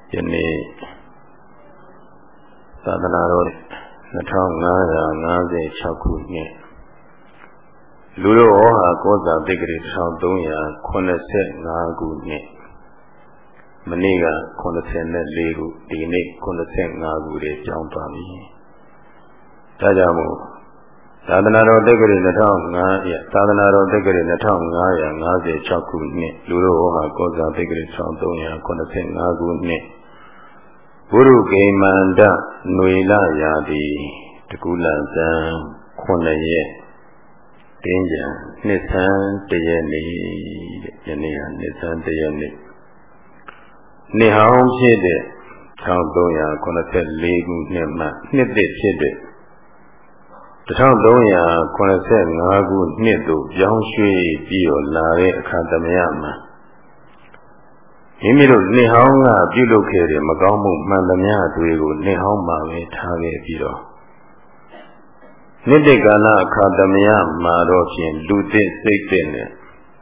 ယနေ့သာသနာတော်2556ခုနှစ်လူတော်ဟောဟာကောဇာတိက္ကရီ1385ခုနှစ်မနေ့က84ခုဒီနေ့85ခုတွေကျောင်းသွားပြီ။ဒါကြောင့်မို့သာသနာတော်တိက္ကရီသာသနာတော်တိက္ကရီ2556ခုနှစ်လူတော်ဟောဟာကောဇာတိက္ကရီ1385ခုနှစ်ဘုရုကိမန္တຫນွေလရာတိတကူလဇန်9ရက်တင်းကြံနှစ်ဆန်းတရက်နေ့ယနေ့ဟာနှစ်ဆန်းတရက်နေ့နှစ်ဟောင်းဖြစ်တဲ့1384ခုနှစ်မှနှစ်သစ်ဖြစ်တဲ့1385ခုနှစ်သို့ပြောင်းရွှေ့ပြီးတော့လာတဲ့အခါသမယမှာမိမိတို့နှစ်ဟောင်းကပြုလုပ်ခဲ့တဲ့မကောင်းမှုမှန်သမျှတွေကိုနှစ်ဟောင်းမှာပဲထားခဲ့ပြီးတော့နှစ်တကာလအခါသမယမှာတော့ဖြင့်လူသစ်စိတ်သစ်နဲ့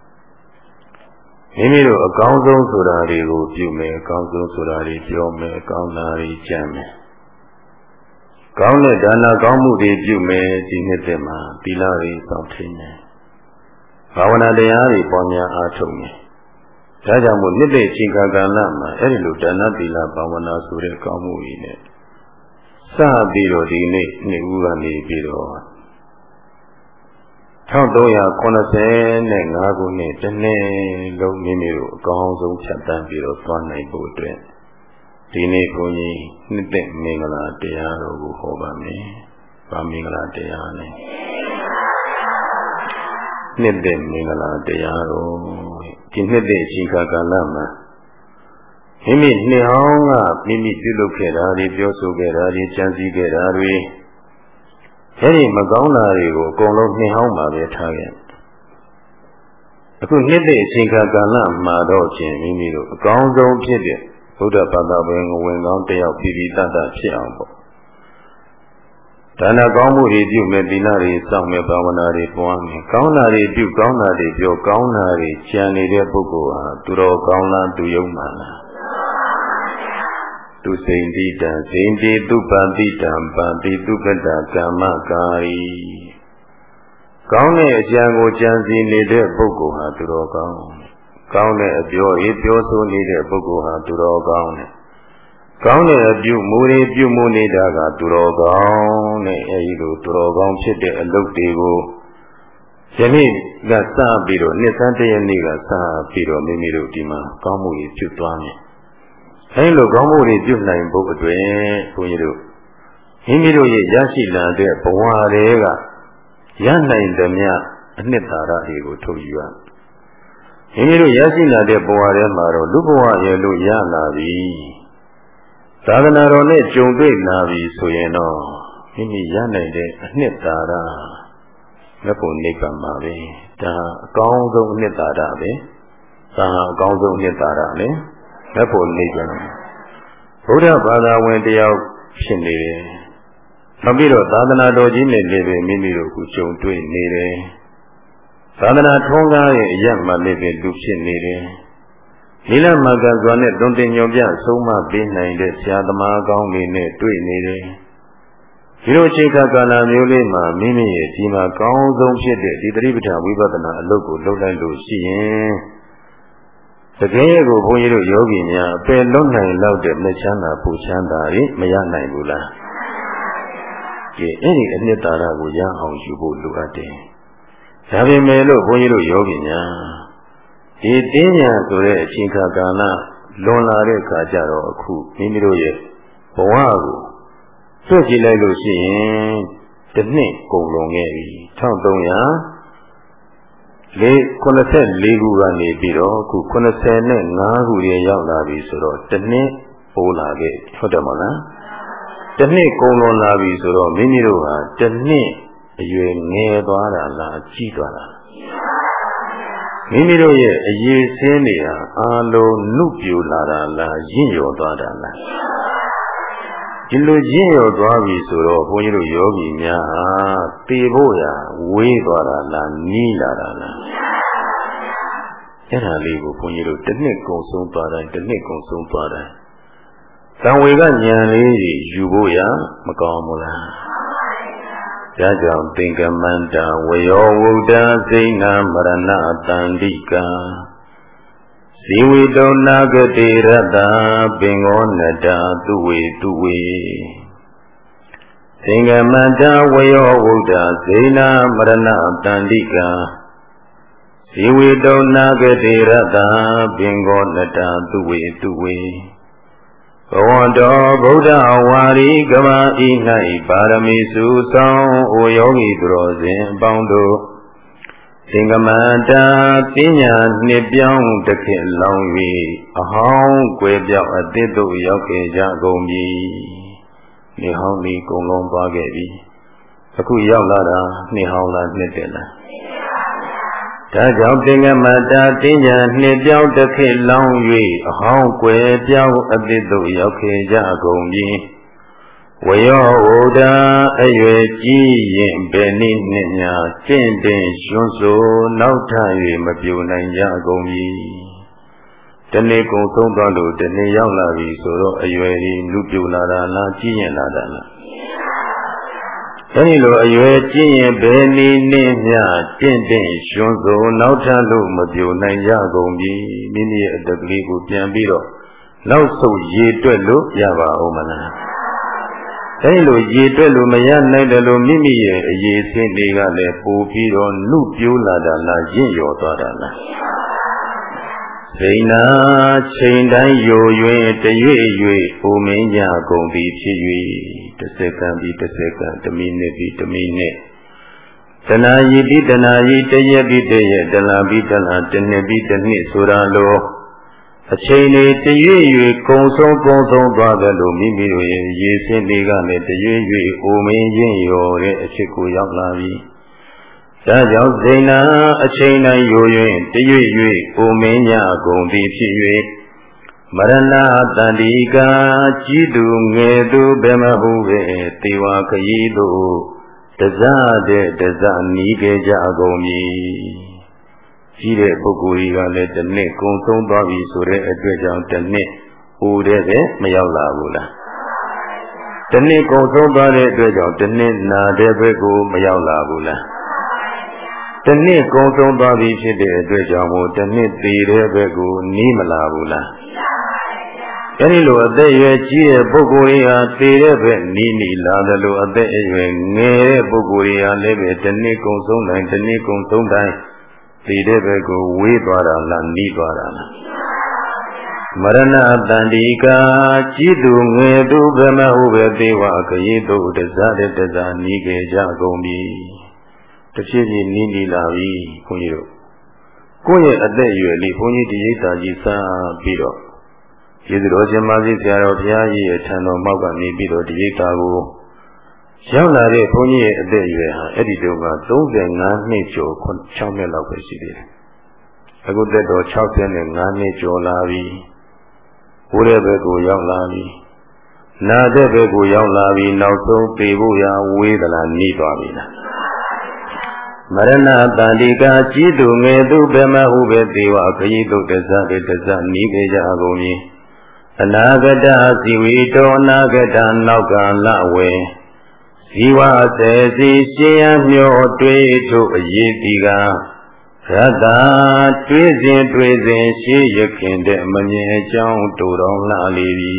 မိမိတို့အကောင်းဆုံးဆိုတာတွေကိုပြုမယ်အကောင်းဆုံးဆိုတာတွေပြောမယ်အကောင်းတာတွေကြံမယ်ကောင်းတဲ့ဒါနကောင်းမှုတွေပြုမယ်ဒီနှစ်တည်းမှာသီလတွေစောင့်ထိန်မယ်ဘာဝနာတရားတွေပေါ်များအားထုတ်မယ်ဒါကြောင့်မို့နှစ်တဲ့ချိန်ကာလမှာအဲ့ဒီလိုဒါနသီလဘာဝနာဆိုတဲ့ကောင်းမှုတွေနဲ့စပြီးတော့ဒီနေ့နှစ်ဦးကနေပြီးတော့1385ခုနှစ်တနေ့လုံးမိမိတို့အကောင်းဆုံးဖြတ်သန်းပြီးတော့သွားနိုင်ဖို့အတွက်ဒီနေ့ဘုန်းကြီးနှစ်သက်မင်္ဂလာတရားတော်ကိုဟောပါမယ်။ဗာမင်္ဂလာတရားနဲ့နှစ်သက်မင်္ဂလာတရားတော်ဒီနှစ်သက်အချိန်ကာလမှာမိမိနှစ်ဟောင်းကမိမိပြုလုပ်ခဲ့တာတွေပြောဆိုခဲ့တာတွေကြံစည်ခဲ့တာတွေအဲဒီမကောင်းတာတွေကိုအကုန်လုံးနှစ်ဟောင်းမှာပဲထားခဲ့အခုနှစ်သက်အချိန်ကာလမှာတော့ချင်းမိမိတို့အကောင်းဆုံးဖြစ်တဲ့ဘုရားဘာသာဝင်ဝင်ကောင်းတယောက်ပြည်ပြည်တတ်ဖြစ်အောင်ပေါ့ဒါနကောင်းမှုတွေပြုမယ်သီလတွေစောင့်မယ်ဘာဝနာတွေပွားမယ်ကောင်းတာတွေပြုကောင်းတာတွေပြောကောင်းတာတွေကြံနေတဲ့ပုဂ္ဂိုလ်ဟာသူတော်ကောင်းလားသူယုံမှန်လားသူစိန်တိတံစိန်တိသူပန္တိတံပန္တိသူကတကမ္မကာရီကောင်းတဲ့အကြံကိုကြံစည်နေတဲ့ပုဂ္ဂိုလ်ဟာသူတော်ကောင်းကောင်းတဲ့အပြောရေးပြောဆိုနေတဲ့ပုဂ္ဂိုလ်ဟာသူတော်ကောင်းတယ်ကောင်းတဲ့အပြုမူတွေပြုမှုနေတာကသူတော်ကောင်းနဲ့အဲဒီလိုသူတော်ကောင်းဖြစ်တဲ့အလုပ်တွေကိုယနေ့ကစပြီးတော့နှစ်ဆန်းတရက်နေ့ကစပြီးတော့မိမိတို့ဒီမှာကောင်းမှုတွေပြုသွားမယ်အဲဒီလိုကောင်းမှုတွေပြုနိုင်ဖို့အတွက်ဘုန်းကြီးတို့မိမိတို့ရဲ့ရရှိလာတဲ့ဘဝတွေကရနိုင်သမျှအနှစ်သာရတွေကိုထုတ်ယူရမိမိတို့ရရှိလာတဲ့ဘဝထဲမှာတော့လူဘဝရဲ့လို့ရလာပြီသာသနာတော်နဲ့ကြုံတွေ့လာပြီဆိုရင်တော့မိမိရနိုင်တဲ့အနှစ်သာရမြတ်ဘုံနိဗ္ဗာန်ပါပဲဒါအကောင်းဆုံးအနှစ်သာရပဲဒါအကောင်းဆုံးအနှစ်သာရလေမြတ်ဘုံနိဗ္ဗာန်ဘုရားဘာသာဝင်တယောက်ဖြစ်နေတယ်နောက်ပြီးတော့သာသနာတော်ကြီးနဲ့လည်းပဲမိမိတို့ကိုကြုံတွေ့နေတယ်သာသနာထွန်းကားရဲ့အရမှလည်းပဲလူဖြစ်နေတယ်နိလမကစွာနဲ့တွင်တင်ညွန်ပြဆုံးမပေးနိုင်တဲ့ဆရာသမားကောင်းတွေနဲ့တွေ့နေတယ်ဒီလိုချိန်ခါကာလမျိုးလေးမှာမိမိရဲ့ဒီမှာကောင်းဆုံးဖြစ်တဲ့ဒီသတိပဋ္ဌာန်ဝိပဿနာအလုပ်ကိုလုပ်လိုက်လို့ရှိရင်တကယ်ကိုဘုန်းကြီးတို့ယောဂီများအပယ်လုံးနိုင်လောက်တဲ့မချမ်းသာပူချမ်းသာတွေမရနိုင်ဘူးလားကဲအဲ့ဒီအနှစ်သာရကိုရအောင်ယူဖို့လိုအပ်တယ်ဒါပေမဲ့လို့ဘုန်းကြီးတို့ယောဂီများဒီတင်းညာဆိုတဲ့အချိန်ခါကာလလွန်လာတဲ့အခါကျတော့အခုမိမိတို့ရဲ့ဘဝကိုတွေ့ကြည့်လိုက်လို့ရှိရင်တစ်နှစ်ကုန်လွန်ခဲ့ပြီ1384ခုကနေပြီးတော့အခု85ခုရေရောက်လာပြီဆိုတော့တစ်နှစ်ပိုးလာခဲ့ဟုတ်တယ်မဟုတ်လားတစ်နှစ်ကုန်လွန်လာပြီဆိုတော့မိမိတို့ဟာတစ်နှစ်အရွယ်ငယ်သွားတာလားကြီးသွားတာမိမိတို့ရဲ့အရေးစင်းတွေဟာအာလုံးနုပြူလာတာလားရင့်ရော်သွားတာလားဒီလိုရင့်ရော်သွားပြီဆိုတော့ဘုန်းကြီးတို့ယောဂီများဟာတေဖို့ရာဝေးသွားတာလားနီးလာတာလားအဲ့ဒါလေးကိုဘုန်းကြီးတို့တစ်နှစ်ကုန်ဆုံးသွားတိုင်းတစ်နှစ်ကုန်ဆုံးသွားတိုင်းသံဝေကဉာဏ်လေးယူဖို့ရမကောင်းဘူးလားဒါကြောင့်သင်္ကမန္တဝယောဝုဒ္ဓစိဏမရဏတန္တိကာဇီဝိတောနာဂတိရတ္တပင်ကောနတသူဝေသူဝေသင်္ကမန္တဝယောဝုဒ္ဓစိဏမရဏတန္တိကာဇီဝိတောနာဂတိရတ္တပင်ကောနတသူဝေသူဝေဘဝတော်ဗုဒ္ဓဝါရီကမ္ဘာဤ၌ပါရမီစုဆောင်အိုယောဂီသူတော်စင်အပေါင်းတို့သင်္ကမန္တပညာနှစ်ပြောင်းတစ်ခေတ်လောင်၍အဟောင်းကွယ်ပြောက်အသစ်တို့ရောက်ခဲ့ကြကုန်ပြီနေဟောင်းဒီကုံလုံးသွားခဲ့ပြီအခုရောက်လာတာနှစ်ဟောင်းလားနှစ်တည်းလားဒါကြောင့်သင်္ကမတ္တတင်ညာနှစ်ပြောင်းတစ်ခေတ်လောင်း၍အဟောင်းကွယ်ပြောင်းအသစ်တို့ရောက်ခဲ့ကြကုန်ပြီဝယောဝုဒ္ဓအရွယ်ကြီးရင်ဘယ်နည်းနှစ်ညာကျင့်တင်ရွှန်းဆိုနောက်ထပ်၍မပြိုနိုင်ကြကုန်ပြီတနေ့ကုန်ဆုံးသွားလို့တနေ့ရောက်လာပြီဆိုတော့အရွယ်ကြီးလူပြိုလာတာလားကြီးရင်လာတာလားအဲဒီလိုအရွယ်ကြီးရင်ဘယ်နည်းနဲ့မျှတင့်တင့်ရွှန်းဆိုနောက်ထပ်လို့မပြိုနိုင်ကြကုန်ပြီမိမိရဲ့အတ္တကလေးကိုပြန်ပြီးတော့နောက်ဆုတ်ရေတွက်လို့ရပါဦးမလားအဲဒီလိုရေတွက်လို့မရနိုင်တယ်လို့မိမိရဲ့အရေးစင်းတွေကလည်းပို့ပြီးတော့နှုတ်ပြိုးလာတာလားရင့်ရော်သွားတာလားစိဏချိန်တိုင်းယို၍တရွေ့၍အိုမင်းကြကုန်သည်ဖြစ်၍တစ်စက္ကန့်ပြီးတစ်စက္ကန့်တစ်မိနစ်ပြီးတစ်မိနစ်တဏှာကြီးပြီးတဏှာကြီးတရက်ပြီးတရက်တလပြီးတလတစ်နှစ်ပြီးတစ်နှစ်ဆိုတာလိုအချိန်တွေတရွေ့၍ကုံဆုံးသွားတယ်လို့မိမိတို့ရဲ့ရေစင်းတွေကလည်းတရွေ့၍အိုမင်းရင့်ရော်တဲ့အဖြစ်ကိုရောက်လာပြီဒါကြောင့်ဇိဏအချိန်တိုင်းယို၍တရွေ့၍အိုမင်းညကုန်သည်ဖြစ်၍မရဏတန္တိကာကြီးသူငယ်သူဘယ်မဟုပဲတေဝခရီးတို့တစတဲ့တစနီးခဲ့ကြကုန်ပြီကြီးတဲ့ပုဂ္ဂိုလ်ကြီးကလည်းတစ်နှစ်ကုံဆုံးသွားပြီဆိုတဲ့အတွက်ကြောင့်တစ်နှစ်အိုတဲ့ပဲမရောက်လာဘူးလားတစ်နှစ်ကုံဆုံးသွားတဲ့အတွက်ကြောင့်တစ်နှစ်နာတဲ့ဘက်ကိုမရောက်လာဘူးလားတစ်နှစ်ကုံဆုံးသွားပြီဖြစ်တဲ့အတွက်ကြောင့်မို့တစ်နှစ်သေးတဲ့ဘက်ကိုနီးမလာဘူးလားအဲဒီလိုအသက်အရွယ်ကြီးတဲ့ပုဂ္ဂိုလ်တွေဟာသေတဲ့ဘက်နီးနီးလာတယ်လို့အသက်အရွယ်ငယ်တဲ့ပုဂ္ဂိုလ်တွေဟာလည်းပဲတစ်နှစ်ကုံဆုံးတိုင်းတစ်နှစ်ကုံဆုံးတိုင်းသေတဲ့ဘက်ကိုဝေးသွားတာလားနီးသွားတာလားမရဏတန္တိကာကြီးသူငယ်သူဘယ်မှဟုပဲသေဝခရီးတို့တစတဲ့တစနီးခဲ့ကြကုန်ပြီတဖြည်းဖြည်းနီးနီးလာပြီခွန်ကြီးတို့ကိုယ့်ရဲ့အသက်အရွယ်လေးဘုန်းကြီးဒီရိတ်တာကြီးစပြီးတော့ကျေးဇူးတော်ရှင်မကြီးဆရာတော်ဘုရားကြီးရဲ့ထံတော်မောက်ကနေပြီးတော့ဒီရိတ်တာကိုရောက်လာတဲ့ဘုန်းကြီးရဲ့အသက်အရွယ်ဟာအဲ့ဒီတုန်းက35နှစ်ကျော်6နှစ်လောက်ပဲရှိသေးတယ်အခုသက်တော်65နှစ်ကျော်လာပြီဘိုးတဲ့ဘက်ကိုရောက်လာပြီနာတဲ့ဘက်ကိုရောက်လာပြီနောက်ဆုံးပေဖို့ရဝေးသလားနီးသွားပြီလားမရဏတန္တိကာကြီးသူငယ်သူဘယ်မှဟုပဲသေဝခရီးတို့တစတဲ့တစနီးခဲ့ကြကုန်ပြီအနာဂတဇီဝိတောအနာဂတနောက်ကာလဝေဇီဝစေစီရှင်ရမျောတွေးထုတ်အရေးဒီကရတ္တာတွေးစဉ်ရှေးရခင်တဲ့မမြင်အကြောင်းတူတော်လှလေပြီ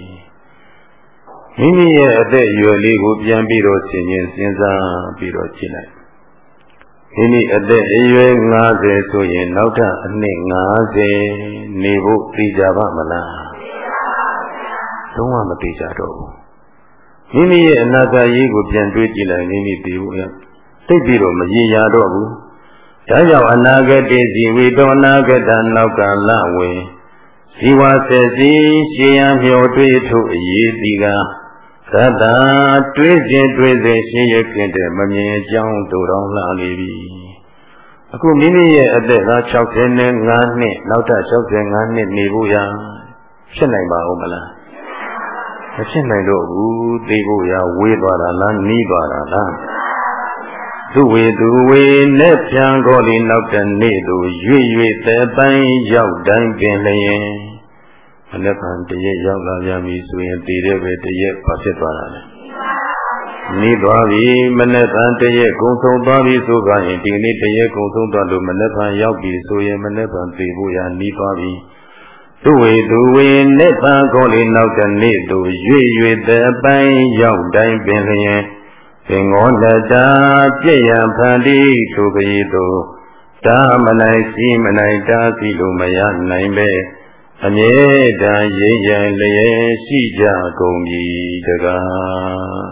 မိမိရဲ့အသက်အရွယ်လေးကိုပြန်ပြီးတော့ဆင်ခြင်စဉ်းစားပြီးတော့ကြည့်လိုက်မိမိအသက်အရွယ်50ဆိုရင်နောက်ထပ်အနှစ်50နေဖို့သိကြပါမလားလုံးဝမသိကြတော့ဘူးမိမိရဲ့အနာဂတ်ရေးကိုပြန်တွေးကြည့်လိုက်မိမိသိဖို့ရသိပြီးတော့မရေရာတော့ဘူးဒါကြောင့်အနာဂတ်ဇီဝိတောအနာဂတနောက်ကာလဝေဇီဝဆက်စီရှေးရမျောတွေးထုတ်အရေးဒီကသတ္တတွေးစဉ်ရှင်းရခင်တဲ့မမြင်အကြောင်းတို့တော်လှလေပြီအခုမိမိရဲ့အသက်က65နှစ်နောက်ထပ်65နှစ်နေဖို့ရဖြစ်နိုင်ပါဦးမလားမဖြစ်နိုင်တော့ဘူးသိဖို့ရဝေးသွားတာလားနီးသွားတာလားသူဝေနဲ့ပြန်ခေါ်လီနောက်တနေ့သို့ရွေ့တဲ့ပိုင်းရောက်တိုင်းပင်လျင်မနေ့ကတရက်ရောက်လာပြန်ပြီဆိုရင်တည်တဲ့ပဲတရက်ပါဖြစ်သွားတာလေနီးသွားပြီမနေ့ကတရက်ကုံဆုံးသွားပြီဆိုကြရင်ဒီနေ့တရက်ကုံဆုံးသွားလို့မနေ့ကရောက်ပြီဆိုရင်မနေ့ကသိဖို့ရနီးသွားပြီသူဝေသူဝေနဲ့တန်ကောလေးနောက်တနေ့သူရွေတဲ့အပိုင်းရောက်တိုင်းပင်လျင်ပင်ငေါလတာပြည့်ရန်ဖန်တီးသူကလေးသူတာမနိုင်စီမနိုင်တာစီလိုမရနိုင်ပဲအမြဲတမ်းရိပ်ရန်လျက်ရှိကြကုန်ပြီတကား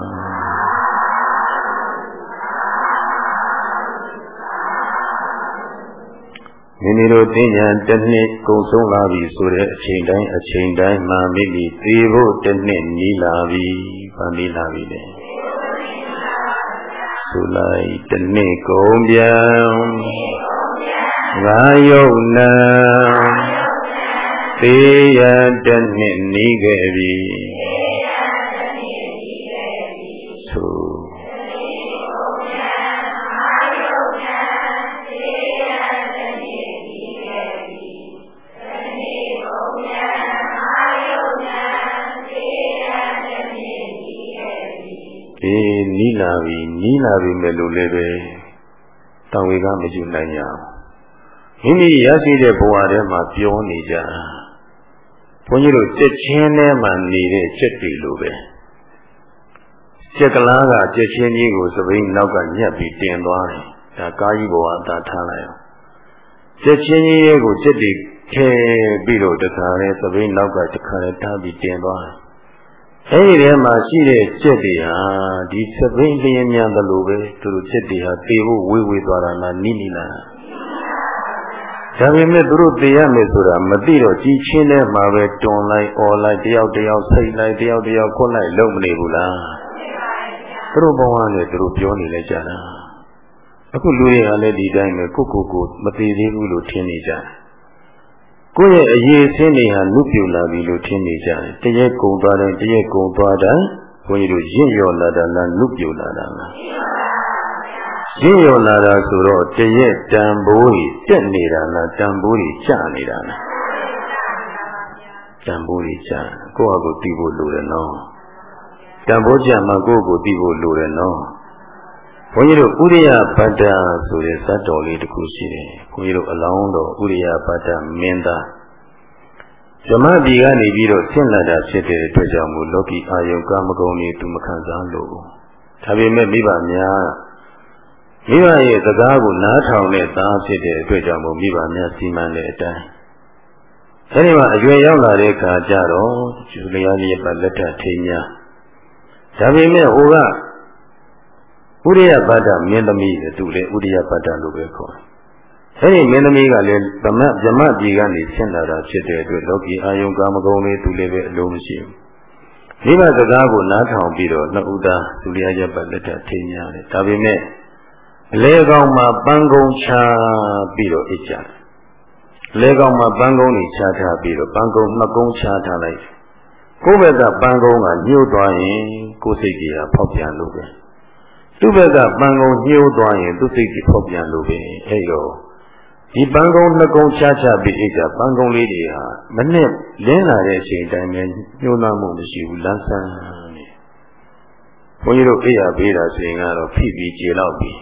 မိမိတို့သိဉာဏ်တစ်နှစ်ကုန်ဆုံးလာပြီဆိုတဲ့အချိန်တိုင်းမှမိမိသိဖို့တစ်နှစ်နီးလာပြီ။ဘာနီးလာပြီလဲ။ဆိုလိုက်တစ်နှစ်ကုန်ပြန်ငါယုံနာသိရတစ်နှစ်နီးခဲ့ပြီ။ဆိုနီးလာပြီမဲ့လို့လည်းပဲတောင်ဝေကမယူနိုင်ကြဘူးမိမိရရှိတဲ့ဘဝထဲမှာပြောနေကြဘုန်းကြီးတို့စက်ချင်းထဲမှာနေတဲ့စက်တွေလိုပဲစက်ကလားကစက်ချင်းကြီးကိုသပိန်နောက်ကညက်ပြီးတင်သွားတယ်ဒါကားကြီးဘဝအသာထားလိုက်အောင်စက်ချင်းကြီးရဲ့ကိုစက်တွေထဲပြီးတော့တခါလဲသပိန်နောက်ကတခါလဲထားပြီးတင်သွားတယ်အဲဒီထဲမှာရှိတဲ့စက်တွေဟာဒီသပိန်လျင်မြန်တယ်လို့ပဲသူတို့စက်တွေဟာတေဖို့ဝေးသွားတာလားနီးလားဒါပေမဲ့သူတို့တေရမယ်ဆိုတာမသိတော့ကြီးချင်းထဲမှာပဲတွန်လိုက်អော်လိုက်တယောက်ဆိတ်လိုက်တယောက်ခွတ်လိုက်လုံးမနေဘူးလားသူတို့ဘဝနဲ့သူတို့ပြောနေလိုက်ကြတာအခုလူတွေကလည်းဒီတိုင်းပဲကိုမသိသေးဘူးလို့ထင်နေကြတယ်ကိုယ့်ရဲ့အရေးအစင်းတွေဟာနုပြူလာပြီလို့ထင်နေကြတယ်တရက်ကုန်သွားတယ်ဘုန်းကြီးတို့ရင့်ရော်လာတာလားနုပြူလာတာလားရင့်ရော်လာတာဆိုတော့တရက်တန်ဖိုးကြီးတက်နေတာလားတန်ဖိုးကြီးကျနေတာလားတန်ဖိုးကြီးကျကိုယ့်ဟာကိုယ်သိဖို့လိုတယ်နော်တန်ဖိုးကျမှကိုယ့်ကိုယ်သိဖို့လိုတယ်နော်ဘုန်းကြီးတို့ဥရိယပတ္တဆိုတဲ့ဇတ်တော်လေးတစ်ခုရှိတယ်ဘုန်းကြီးတို့အလောင်းတော်ဥရိယပတ္တမင်းသားဓမ္မပြည်ကနေပြီးတော့ဆင့်လာတာဖြစ်တဲ့အတွက်ကြောင့်မို့လောကီအာယုကာမဂုဏ်တွေသူမခံစားလို့ဒါပေမဲ့မိဘများမိဘရဲ့စကားကိုနားထောင်တဲ့သားဖြစ်တဲ့အတွက်ကြောင့်မို့မိဘများစီမံတဲ့အတိုင်းအဲဒီမှာအရွယ်ရောက်လာတဲ့အခါကျတော့ကျူလျားကြီးပတ်လက်ထထိန်များဒါပေမဲ့ဟိုကဥရိယပတ္တမင်းသမီးတူလေဥရိယပတ္တလို့ပဲခေါ်တယ်။အဲဒီမင်းသမီးကလည်းဗမဗြဟ္မပြည်ကနေဆင်းလာတာဖြစ်တဲ့အတွက်လောကီအာယုံကာမဂုဏ်လေးတူလည်းပဲအလုံးမရှိဘူး။မိဘစကားကိုနားထောင်ပြီးတော့နှစ်ဦးသားဒုလျာရပတ်လက်ထထိန်များတယ်။ဒါပေမဲ့အလဲကောင်မှာပန်းကုန်းချပြီးတော့အိတ်ကြတယ်။လဲကောင်မှာပန်းကုန်းကြီးချထားပြီးတော့ပန်းကုန်းနှစ်ကုန်းချထားလိုက်။ကိုယ့်ဘက်ကပန်းကုန်းကညှို့သွားရင်ကိုယ်စိတ်ကြီးကဖောက်ပြန်လို့ပဲ။သူ့ဘက်ကပန်းကုန်းညှို့သွားရင်သူ့စိတ်ကြီးဖောက်ပြန်လို့ပဲ။အဲဒီတော့ဒီပန်းကုန်းနှစ်ကုန်းချပြီးအိတ်ကြပန်းကုန်းလေးတွေဟာမနဲ့လင်းလာတဲ့အချိန်တိုင်းပဲညှို့နှံမှုမရှိဘူးလန်းဆန်းနေ။ဘုန်းကြီးတို့အိယာပေးတာဆိုရင်ကတော့ဖိပြီးကြေလောက်ပြီး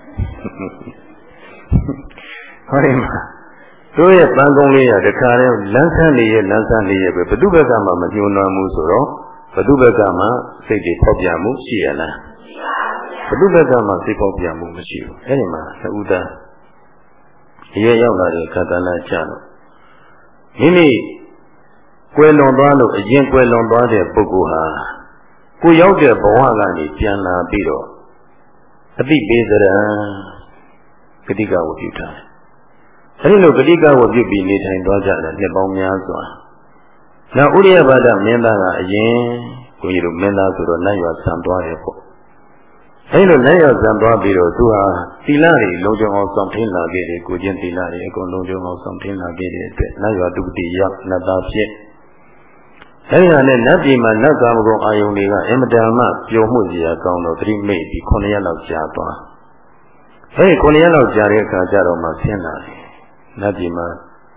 ဟောဒီမှာတို့ရဲ့ပန်းကုန်းလေးရတခါတည်းလန်းဆန်းနေရဲ့ပဲဘု து ဘက်ကမှမညှို့နှံမှုဆိုတော့ဘု து ဘက်ကမှစိတ်တွေဖောက်ပြန်မှုရှိရလားဘု து ဘက်ကမှစိတ်ဖောက်ပြန်မှုမရှိဘူးအဲဒီမှာသဥဒ္ဒရေရောက်လာတဲ့ခန္ဓာလာကြတော့မိမိကွယ်လွန်သွားလို့အရင်ကွယ်လွန်သွားတဲ့ပုဂ္ဂိုလ်ဟာကိုရောက်တဲ့ဘဝကနေပြန်လာပြီးတော့အတိပေးစရံဂတိကဝပြုထားတယ်အဲဒီလိုဂတိကဝပြုပြီးနေထိုင်သွားကြတယ်နှစ်ပေါင်းများစွာနောက်ဥရိယဘာဒမင်းသားကအရင်ကိုကြီးတို့မင်းသားဆိုတော့နိုင်ရွာဆံသွားတယ်ပေါ့အဲဒီလိုနိုင်ရွာဆံသွားပြီးတော့သူဟာသီလတွေလုံခြုံအောင်ဆောင်ထင်းလာခဲ့တယ်ကိုချင်းသီလတွေအကုန်လုံခြုံအောင်ဆောင်ထင်းလာခဲ့တဲ့အတွက်နိုင်ရွာတုတိရောက်နတ်သားဖြစ်အဲဒီဟာနဲ့နတ်ပြည်မှာနတ်ကာမဂုဏ်အာယုန်တွေကအမတန်မှပျော်မှုစရာကောင်းတော့သတိမိတ်ပြီး9ရက်လောက်ကြာသွားအဲဒီ9ရက်လောက်ကြာတဲ့အခါကျတော့မှဆင်းလာတယ်နတ်ပြည်မှာ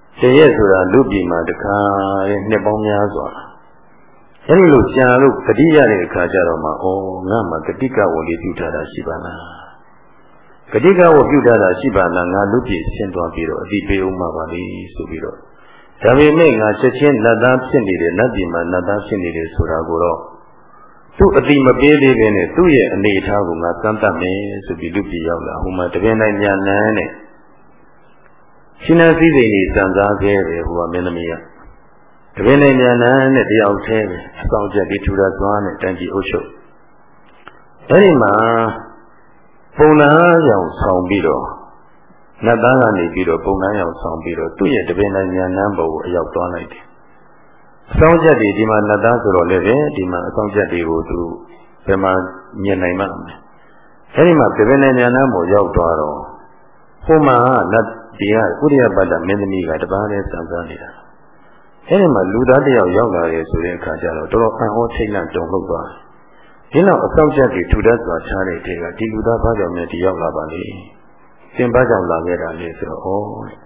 တရက်ဆိုတာလူပြည်မှာတခါနှစ်ပေါင်းများစွာအဲဒီလိုကြာလို့တတိရတဲ့အခါကျတော့မှငါမှဂတိကဝတ်လေးပြုထားတာရှိပါလားဂတိကဝတ်ပြုထားတာရှိပါလားငါလူပြည်ဆင်းသွားပြီးတော့အတိပေးအောင်ပါလေဆိုပြီးတော့ဒါပေမဲ့ငါချက်ချင်းနတ်သားဖြစ်နေတယ်နတ်ပြည်မှာနတ်သားဖြစ်နေတယ်ဆိုတာကိုတော့သူ့အတိမပေးသေးဘဲနဲ့သူ့ရဲ့အနေအထားကိုငါစမ်းသပ်မယ်ဆိုပြီးလူပြည်ရောက်လာဟိုမှာတပင်တိုင်းညာနန်းနဲ့ရှင်နာစည်းစိမ်ကြီးစံစားခဲ့တယ်ဟိုကမင်းသမီးကတပင်တိုင်းညာနန်းနဲ့တယောက်တည်းပဲအဆောင်ချက်ပြီးထူတာသွားနဲ့တန်ကြီးအုပ်ချုပ်အဲဒီမှာပုံနာရောင်ဆောင်ပြီးတော့နတ်သားကနေပြီးတော့ပုံနာရောင်ဆောင်ပြီးတော့သူ့ရဲ့တပင်တိုင်းညာနန်းဘုံကိုအရောက်သွားလိုက်တယ်အဆောင်ချက်တွေဒီမှာနတ်သားဆိုတော့လည်းပဲဒီမှာအဆောင်ချက်တွေကိုသူဘယ်မှာမြင်နိုင်မှာလဲအဲဒီမှာတပင်တိုင်းညာနန်းဘုံရောက်သွားတော့ဟိုမှာနတ်ဒီကဥရိယပတ္တမင်းသမီးကတပားနဲ့စံစားနေတာအဲဒီမှာလူသားတစ်ယောက်ရောက်လာတယ်ဆိုတဲ့အခါကျတော့တော်တော်အံ့ဩထိတ်လန့်တုန်လှုပ်သွားတယ်ဒီနောက်အဆောင်ချက်တွေထူတတ်စွာချတဲ့တဲ့ကဒီလူသားဘာကြောင့်လဲဒီရောက်လာပါလိမ့်သင်ဘာကြောင့်လာခဲ့တာလဲဆိုတော့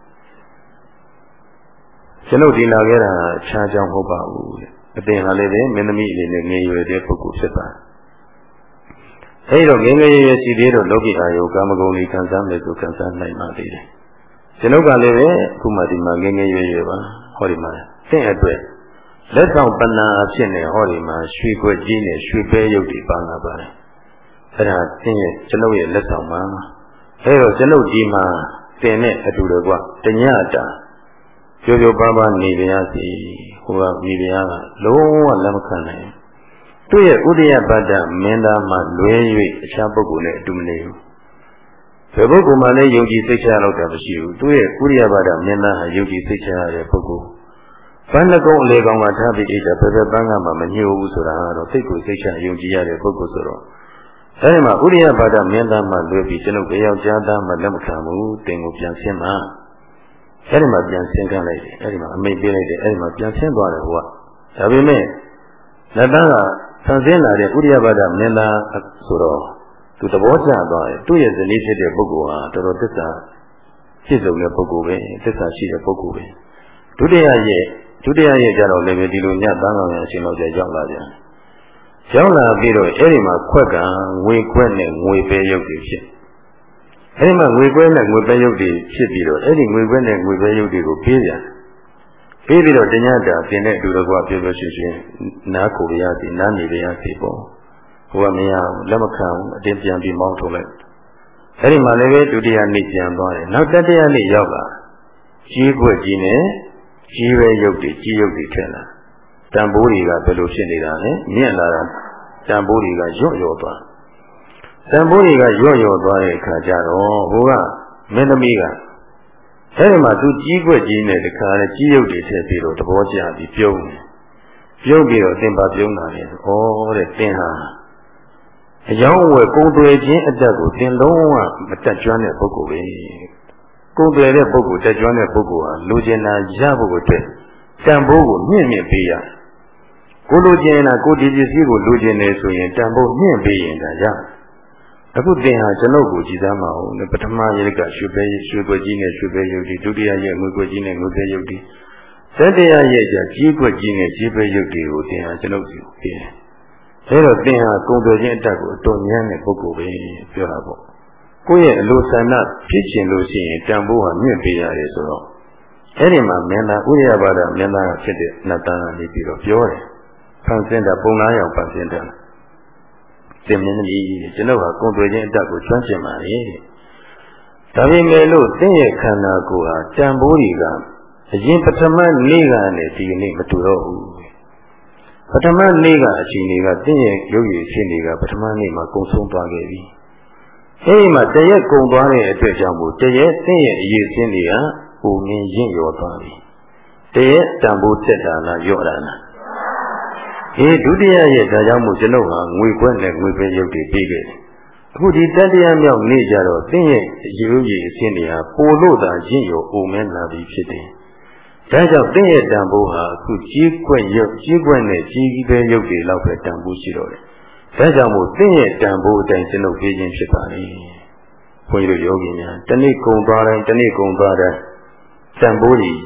ကျွန်ုပ်ဒီလာခဲ့တာခြားကြောင်မဟုတ်ပါဘူးတဲ့အသင်ဟာလည်းပဲမင်းသမီးအနေနဲ့ငယ်ရွယ်တဲ့ပုဂ္ဂိုလ်ဖြစ်ပါတယ်အဲဒီတော့ငယ်ငယ်ရွယ်ရွယ်ရှိသေးတော့လောကီအာယုကာမဂုဏ်တွေခံစားမယ်ဆိုခံစားနိုင်ပါသေးတယ်ကျွန်ုပ်ကလည်းပဲအခုမှဒီမှာငယ်ငယ်ရွယ်ရွယ်ပါဟောဒီမှာသင်အတွက်လက်ဆောင်ပဏ္ဏအဖြစ်နဲ့ဟောဒီမှာရွှေခွက်ကြီးနဲ့ရွှေပဲရုပ်တွေပါလာပါတယ်အဲ့ဒါသင်ရဲ့ကျွန်ုပ်ရဲ့လက်ဆောင်ပါအဲ့တော့ကျွန်ုပ်ဒီမှာသင်နဲ့အတူတကွတညတာကြိုးကြိုးပါးပါးနေကြရစီဟိုကမိဖုရားကလုံးဝလက်မခံနိုင်သူ့ရဲ့ဥဒိယပတ္တမင်းသားမှလွဲ၍အခြားပုဂ္ဂိုလ်နဲ့အတူမနေဘူးဘယ်ပုဂ္ဂိုလ်မှလည်းယုံကြည်စိတ်ချလောက်တာမရှိဘူးသူ့ရဲ့ဥဒိယပတ္တမင်းသားဟာယုံကြည်စိတ်ချရတဲ့ပုဂ္ဂိုလ်ဘန်းနှကုံးအလေကောင်မှာထားပြီးအိတ်တာဘယ်ဘက်ပန်းကမှမညှို့ဘူးဆိုတာကတော့စိတ်ကိုစိတ်ချယုံကြည်ရတဲ့ပုဂ္ဂိုလ်ဆိုတော့အဲဒီမှာဥဒိယပတ္တမင်းသားမှလွဲပြီးကျွန်ုပ်ယောက်ျားသားမှလက်မခံဘူးတင်ကိုပြန်ဆင်းပါအဲဒီမှာပြန်ဆင်းခံလိုက်တယ်အဲဒီမှာအမိတ်ပေးလိုက်တယ်အဲဒီမှာပြန်ဆင်းသွားတယ်ဟိုကဒါပေမဲ့လက်သားကဆန်းဆင်းလာတဲ့ဥဒိယပတ္တမင်းသားဆိုတော့သူသဘောကျသွားတယ်သူ့ရဲ့ဇနီးဖြစ်တဲ့ပုဂ္ဂိုလ်ဟာတော်တော်သစ္စာပြည့်စုံတဲ့ပုဂ္ဂိုလ်ပဲသစ္စာရှိတဲ့ပုဂ္ဂိုလ်ပဲဒုတိယရဲ့ကြတော့လည်းပဲဒီလိုညသန်းကောင်ရအချိန်လောက်ကျရောက်လာပြန်ရောက်လာပြီးတော့အဲ့ဒီမှာခွက်ကငွေခွက်နဲ့ငွေပဲရုပ်တွေဖြစ်အဲ့ဒီမှာငွေခွက်နဲ့ငွေပဲရုပ်တွေဖြစ်ပြီးတော့အဲ့ဒီငွေခွက်နဲ့ငွေပဲရုပ်တွေကိုပေးပြန်ပေးပြီးတော့တညတာပြင်တဲ့အတူတကွပြောပြောရှင်းရှင်းနားကိုရစီနားနေရစီပေါ့ဟိုကမရလက်မခံအတင်းပြန်ပြီးမောင်းထုတ်လိုက်အဲ့ဒီမှာလည်းပဲဒုတိယနေ့ပြန်သွားတယ်နောက်တတိယနေ့ရောက်လာကြီးခွက်ကြီးနဲ့ကြီးပဲရုပ်တွေကြီးရုပ်တွေထက်လာတန်ဖိုးတွေကဘယ်လိုဖြစ်နေတာလဲမြင့်လာတာတန်ဖိုးတွေကညွတ်ရောသွားတန်ဖိုးတွေကညွတ်ရောသွားတဲ့အခါကျတော့ဟိုကမင်းသမီးကအဲဒီမှာသူကြီးခွက်ကြီးနဲ့တခါလေကြီးရုပ်တွေထည့်ပြီးတော့သဘောကျပြီးပြုံးပြီးတော့သင်ပါပြုံးတာလေတဲ့သင်ဟာအယောင်းဝယ်ကုန်သွယ်ခြင်းအတက်ကိုသင်လုံးဝမတက်ကြွတဲ့ပုဂ္ဂိုလ်ပဲကုန်သွယ်တဲ့ပုဂ္ဂိုလ်တက်ကြွတဲ့ပုဂ္ဂိုလ်ဟာလူကျင်တာရဖို့အတွက်တန်ဖိုးကိုမြင့်မြင့်ပေးရကိုလူကျင်တာကိုဒီပစ္စည်းကိုလူကျင်နေဆိုရင်တန်ဖိုးမြင့်ပေးရင်ဒါရအခုသင်ဟာကျွန်ုပ်ကိုကြည်သားမအောင်ပထမရက်ကရွှေခွက်ကြီးနဲ့ရွှေပဲရုပ်ဒီဒုတိယရက်ငွေခွက်ကြီးနဲ့ငွေပဲရုပ်ဒီတတိယရက်ကျကြီးခွက်ကြီးနဲ့ကြီးပဲရုပ်တွေကိုသင်ဟာကျွန်ုပ်စီကိုပေးတယ်အဲတော့သင်ဟာကုန်သွယ်ခြင်းအတက်ကိုအတော်ညံ့တဲ့ပုဂ္ဂိုလ်ပဲပြောတာပေါ့ကိုယ့်ရဲ့အလိုဆန္ဒဖြစ်ခြင်းလို့ရှိရင်တန်ဖိုးဟာမြင့်ပေးရတယ်ဆိုတော့အဲ့ဒီမှာမင်းသားဥရိယဘာဒမင်းသားဖြစ်တဲ့နတ်သားကနေပြီးတော့ပြောတယ်ဖန်ဆင်းတာပုံလားရောက်ဖန်ဆင်းတယ်သင်မင်းသမီးကျွန်ုပ်ဟာကုန်သွယ်ခြင်းအတက်ကိုကျွမ်းကျင်ပါလေဒါပေမဲ့လို့သင်ရဲ့ခန္ဓာကိုယ်ဟာတန်ဖိုးတွေကအရင်ပထမနေ့ကနဲ့ဒီနေ့မတူတော့ဘူးပထမနေ့ကအချိန်တွေကသင်ရဲ့ရုပ်ရည်ရှင်တွေကပထမနေ့မှာကုန်ဆုံးသွားခဲ့ပြီအဲဒီမှာတရက်ကုန်သွားတဲ့အတွက်ကြောင့်မို့တရက်သင်ရဲ့အရေးရှင်တွေကပုံမြင်ရင့်ရော်သွားပြီတရက်တန်ဖိုးတက်တာလားရော့တာလားဒုတိယရက်ဒါကြောင့်မို့ကျွန်ုပ်ဟာငွေခွက်နဲ့ငွေပဲရုပ်တွေပြီးခဲ့တယ်အခုဒီတတိယမြောက်နေ့ကျတော့သင်ရဲ့ရုပ်ရည်အရှင်တွေဟာပိုလို့သာရင့်ရော်ပုံမြင်လာပြီဖြစ်တယ်ဒါကြောင့်သင်ရဲ့တန်ဖိုးဟာအခုကြီးခွက်နဲ့ကြီးပဲရုပ်တွေလောက်ပဲတန်ဖိုးရှိတော့တယ်ဒါကြောင့်မို့သင်ရဲ့တန်ဖိုးအတိုင်းကျွန်ုပ်ပေးခြင်းဖြစ်ပါလေဘုန်းကြီးတို့ယောဂီများတနေ့ကုံသွားတိုင်းတန်ဖိုးကြီး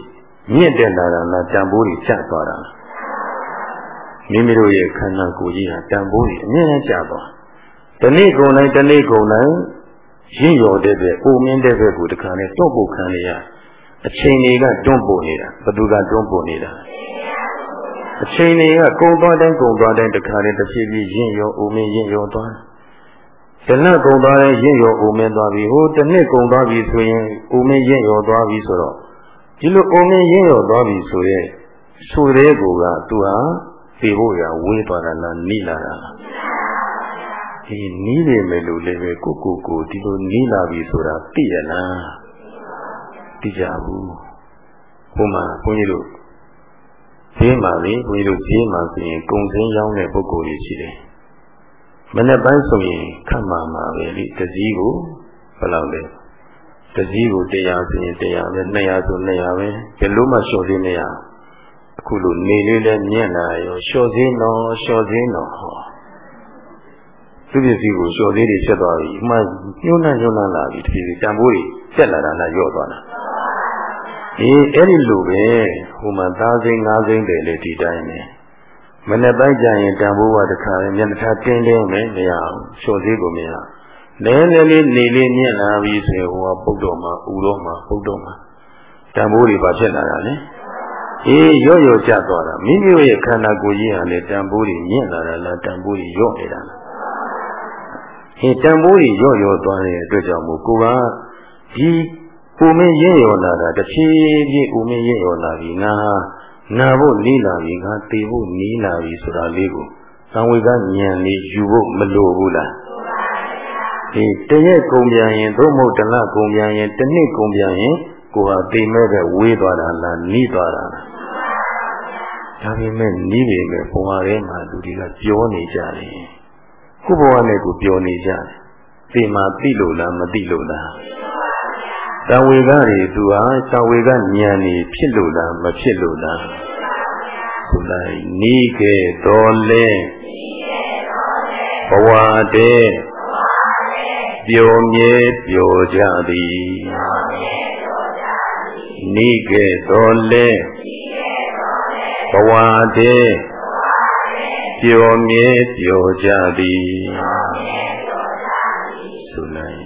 မြင့်တက်လာတာလားတန်ဖိုးတွေကျသွားတာလားမိမိတို့ရဲ့ခန္ဓာကိုယ်ကြီးဟာတန်ဖိုးတွေအမြဲတမ်းကျသွားတနေ့ကုန်တိုင်းရင့်ရော်တဲ့ပဲအိုမင်းတဲ့ပဲကိုတခါနဲ့တွန့်ပို့ခံရအချိန်တွေကတွန့်ပို့နေတာဘသူကတွန့်ပို့နေတာအချိန်တွေကကုန်သွားတိုင်းတခါနဲ့တစ်ဖြည်းဖြည်းရင့်ရော်အိုမင်းရင့်ရော်သွားတနတ်ကုန်သွားတိုင်းရင့်ရော်အိုမင်းသွားပြီဟိုတစ်နှစ်ကုန်သွားပြီဆိုရင်အိုမင်းရင့်ရော်သွားပြီဆိုတော့ဒီလိုအိုမင်းရင့်ရော်သွားပြီဆိုရဲဆိုတဲ့ကိုကသူဟာပြေဖို့ရဝေးသွားတာလားနိလာတာလားဒီနီးနေမယ်လို့လည်းပဲကိုဒီလိုနီးလာပြီဆိုတာသိရလားသိကြဘူးဟိုမှာဘုန်းကြီးတို့ဈေးမှာလေဘုန်းကြီးတို့ဈေးမှာဆိုရင်ကုံစင်းရောင်းတဲ့ပုဂ္ဂိုလ်တွေရှိတယ်မနေ့ပိုင်းဆိုရင်ခတ်မှာပဲလေတစည်းကိုဘယ်လောက်လဲတစည်းကို100ဆိုရင်100ပဲ200ဆို200ပဲဘယ်လိုမှလျှော့သေးမရအခုလိုနေလေးလည်းမြင့်လာရောလျှော့သေးနော်ဟောသူပစ္စည်းကိုလျှော့သေးတွေဖြစ်သွားပြီမှညှိုးနှံလာပြီတဖြည်းဖြည်းတန်ဖိုးတွေတက်လာတာလားရော့သွားတာအဲ့ဒီလိုပဲဟိုမှာသားစိမ်း၅စိမ်းတယ်လေဒီတိုင်းပဲမနေ့ပိုင်းကျရင်တန်ဖိုးကတခါလေမျက်နှာတင်းမယ်မရအောင်လျှော့သေးကိုမရလဲလေးနေလေးမြင့်လာပြီဆိုဟိုကပုတ်တော်မှာဥတော်မှာပုတ်တော်မှာတန်ဖိုးတွေပါဖြစ်လာတာလေရော့ကျသွားတာမိမိရဲ့ခန္ဓာကိုယ်ကြီးဟာလေတန်ဖိုးတွေမြင့်လာတာလားတန်ဖိုးတွေရော့နေတာလားတန်ဖိုးတွေရော့သွားတဲ့အတွက်ကြောင့်မို့ကိုကဒီကိုမင်းရင့်ရော်လာတာတစ်ဖြည်းဖြည်းကိုမင်းရင့်ရော်လာပြီငါနာဖို့နီးလာပြီငါသေဖို့နီးလာပြီဆိုတာလေးကိုသံဝေကဉာဏ်လေးယူဖို့မလိုဘူးလားတရက်ကုန်ပြန်ရင်သို့မဟုတ်တစ်လကုန်ပြန်ရင်တစ်နှစ်ကုန်ပြန်ရင်ကိုဟာသိမဲ့ပဲဝေးသွားတာလားနီးသွားတာလားဒါပေမဲ့နီးပေမဲ့ဘဝထဲမှာလူတွေကပြောနေကြတယ်ကိုဘဝနဲ့ကိုပြောနေကြတယ်ဒီမှာသိလို့လားမသိလို့လားသံဝေကတွေသူဟာသံဝေကဉာဏ်နေဖြစ်လို့လားမဖြစ်လို့လားဆိုလိုက်နီးခဲ့တော်လဲဘဝတည်းပျော်မြဲပျော်ကြသည်နီးခဲ့တော်လဲဘဝတည်းပျော်မြဲပျော်ကြသည်ဆိုလိုက်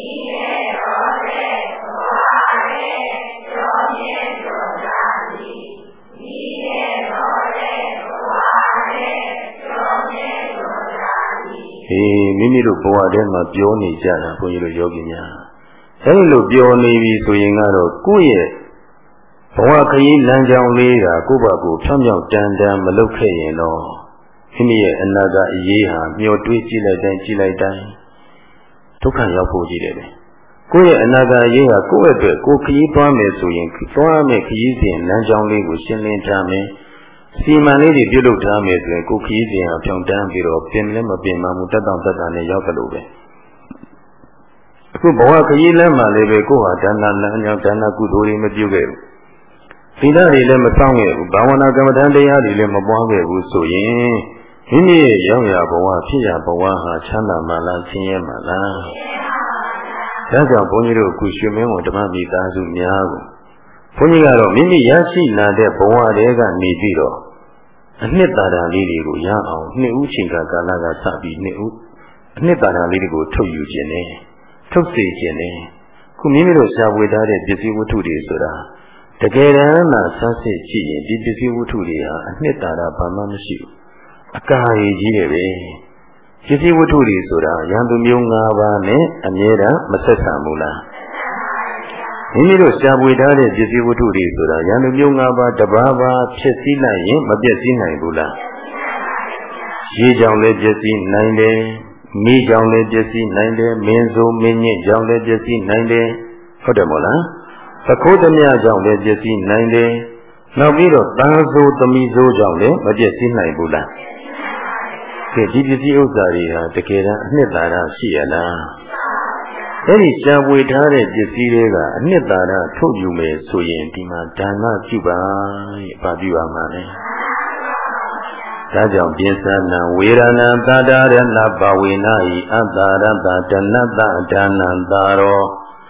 မိမိတို့ဘဝထဲမှာပြောနေကြတာဘုန်းကြီးတို့ယောဂီများအဲဒီလိုပြောနေပြီဆိုရင်ကတော့ကိုယ့်ရဲ့ဘဝခရီးလမ်းကြောင်းလေးကကိုယ့်ဘာကိုဖြောင်းဖြောင်းတန်တန်မလုပ်ခဲ့ရင်တော့မိမိရဲ့အနာဂတ်အရေးဟာမျောတွေးကြည့်လိုက်တိုင်းဒုက္ခရောက်ဖို့ကြီးတယ်ပဲကိုယ့်ရဲ့အနာဂတ်အရေးဟာကိုယ့်အတွက်ကိုယ်ခရီးသွားမယ်ဆိုရင်သွားမယ်ခရီးစဉ်လမ်းကြောင်းလေးကိုရှင်းလင်းထားမယ်စီမံလေးတွေပြုလုပ်ထားမယ်ဆိုရင်ကိုယ်ခရီးစဉ်ဟာဖြောင်းတန်းပြီးတော့ပြင်လည်းမပြင်မှမတက်တာနဲ့ရောက်တယ်လို့ပဲအခုဘဝခရီးလမ်းမှာလည်းပဲကိုယ်ဟာဒါနလမ်းကြောင်းဒါနကုသိုလ်တွေမပြုခဲ့ဘူးသီလတွေလည်းမဆောင်ခဲ့ဘူးဘာဝနာကမ္မဋ္ဌာန်းတရားတွေလည်းမပွားခဲ့ဘူးဆိုရင်မိမိရဲ့ရောက်ရဘဝဖြစ်ရဘဝဟာချမ်းသာမှလားဆင်းရဲမှလားဒါကြောင့်ဘုန်းကြီးတို့အခုရွှေမင်းဝန်ဓမ္မမိသားစုများကိုဘုန်းကြီးကတော့မိမိရရှိလာတဲ့ဘဝတွေကနေပြီးတော့အနှစ်သာရလေးတွေကိုရအောင်နှစ်ဦးချိန်ကာလကစပြီးနှစ်ဦးအနှစ်သာရလေးတွေကိုထုတ်ယူခြင်းနဲ့ထုတ်စေခြင်းနဲ့ခုမိမိတို့ရှားဝေထားတဲ့ပစ္စည်းဝတ္ထုတွေဆိုတာတကယ်တမ်းမှဆန်းစစ်ကြည့်ရင်ဒီပစ္စည်းဝတ္ထုတွေဟာအနှစ်သာရဘာမှမရှိဘူးအကာအရည်ကြီးတယ်ပဲပစ္စည်းဝတ္ထုတွေဆိုတာရန်သူမျိုး၅ပါးနဲ့အမြဲတမ်းမဆက်ဆံဘူးလားမိမိတို့ရှားပွေထားတဲ့ပစ္စည်းဝတ္ထုတွေဆိုတာရန်သူမျိုး၅ပါးတစ်ပါးပါဖြစ်စည်းလိုက်ရင်မပြည့်စည်နိုင်ဘူးလားရေကြောင့်လည်းပြည့်စည်နိုင်တယ်မိကြောင့်လည်းပြည့်စည်နိုင်တယ်မင်းဆိုမင်းညစ်ကြောင့်လည်းပြည့်စည်နိုင်တယ်ဟုတ်တယ်မို့လားသခိုးသမျှကြောင့်လည်းပြည့်စည်နိုင်တယ်နောက်ပြီးတော့သားဆိုးသမီးဆိုးကြောင့်လည်းမပြည့်စည်နိုင်ဘူးလားဒီပစ္စည်းဥစ္စာတွေဟာတကယ်တမ်းအနှစ်သာရရှိရလားအဲ့ဒီရှားပွေထားတဲ့ပစ္စည်းတွေကအနှစ်သာရထုတ်ယူမယ်ဆိုရင်ဒီမှာဒါနပြုပါဘာပြုရမှာလဲဒါကြောင့်ပြစ္ဆနာဝေရဏသာဒရဏဘဝေနာဤအတ္တရတ္တဒနတ္တဒါနံသာရော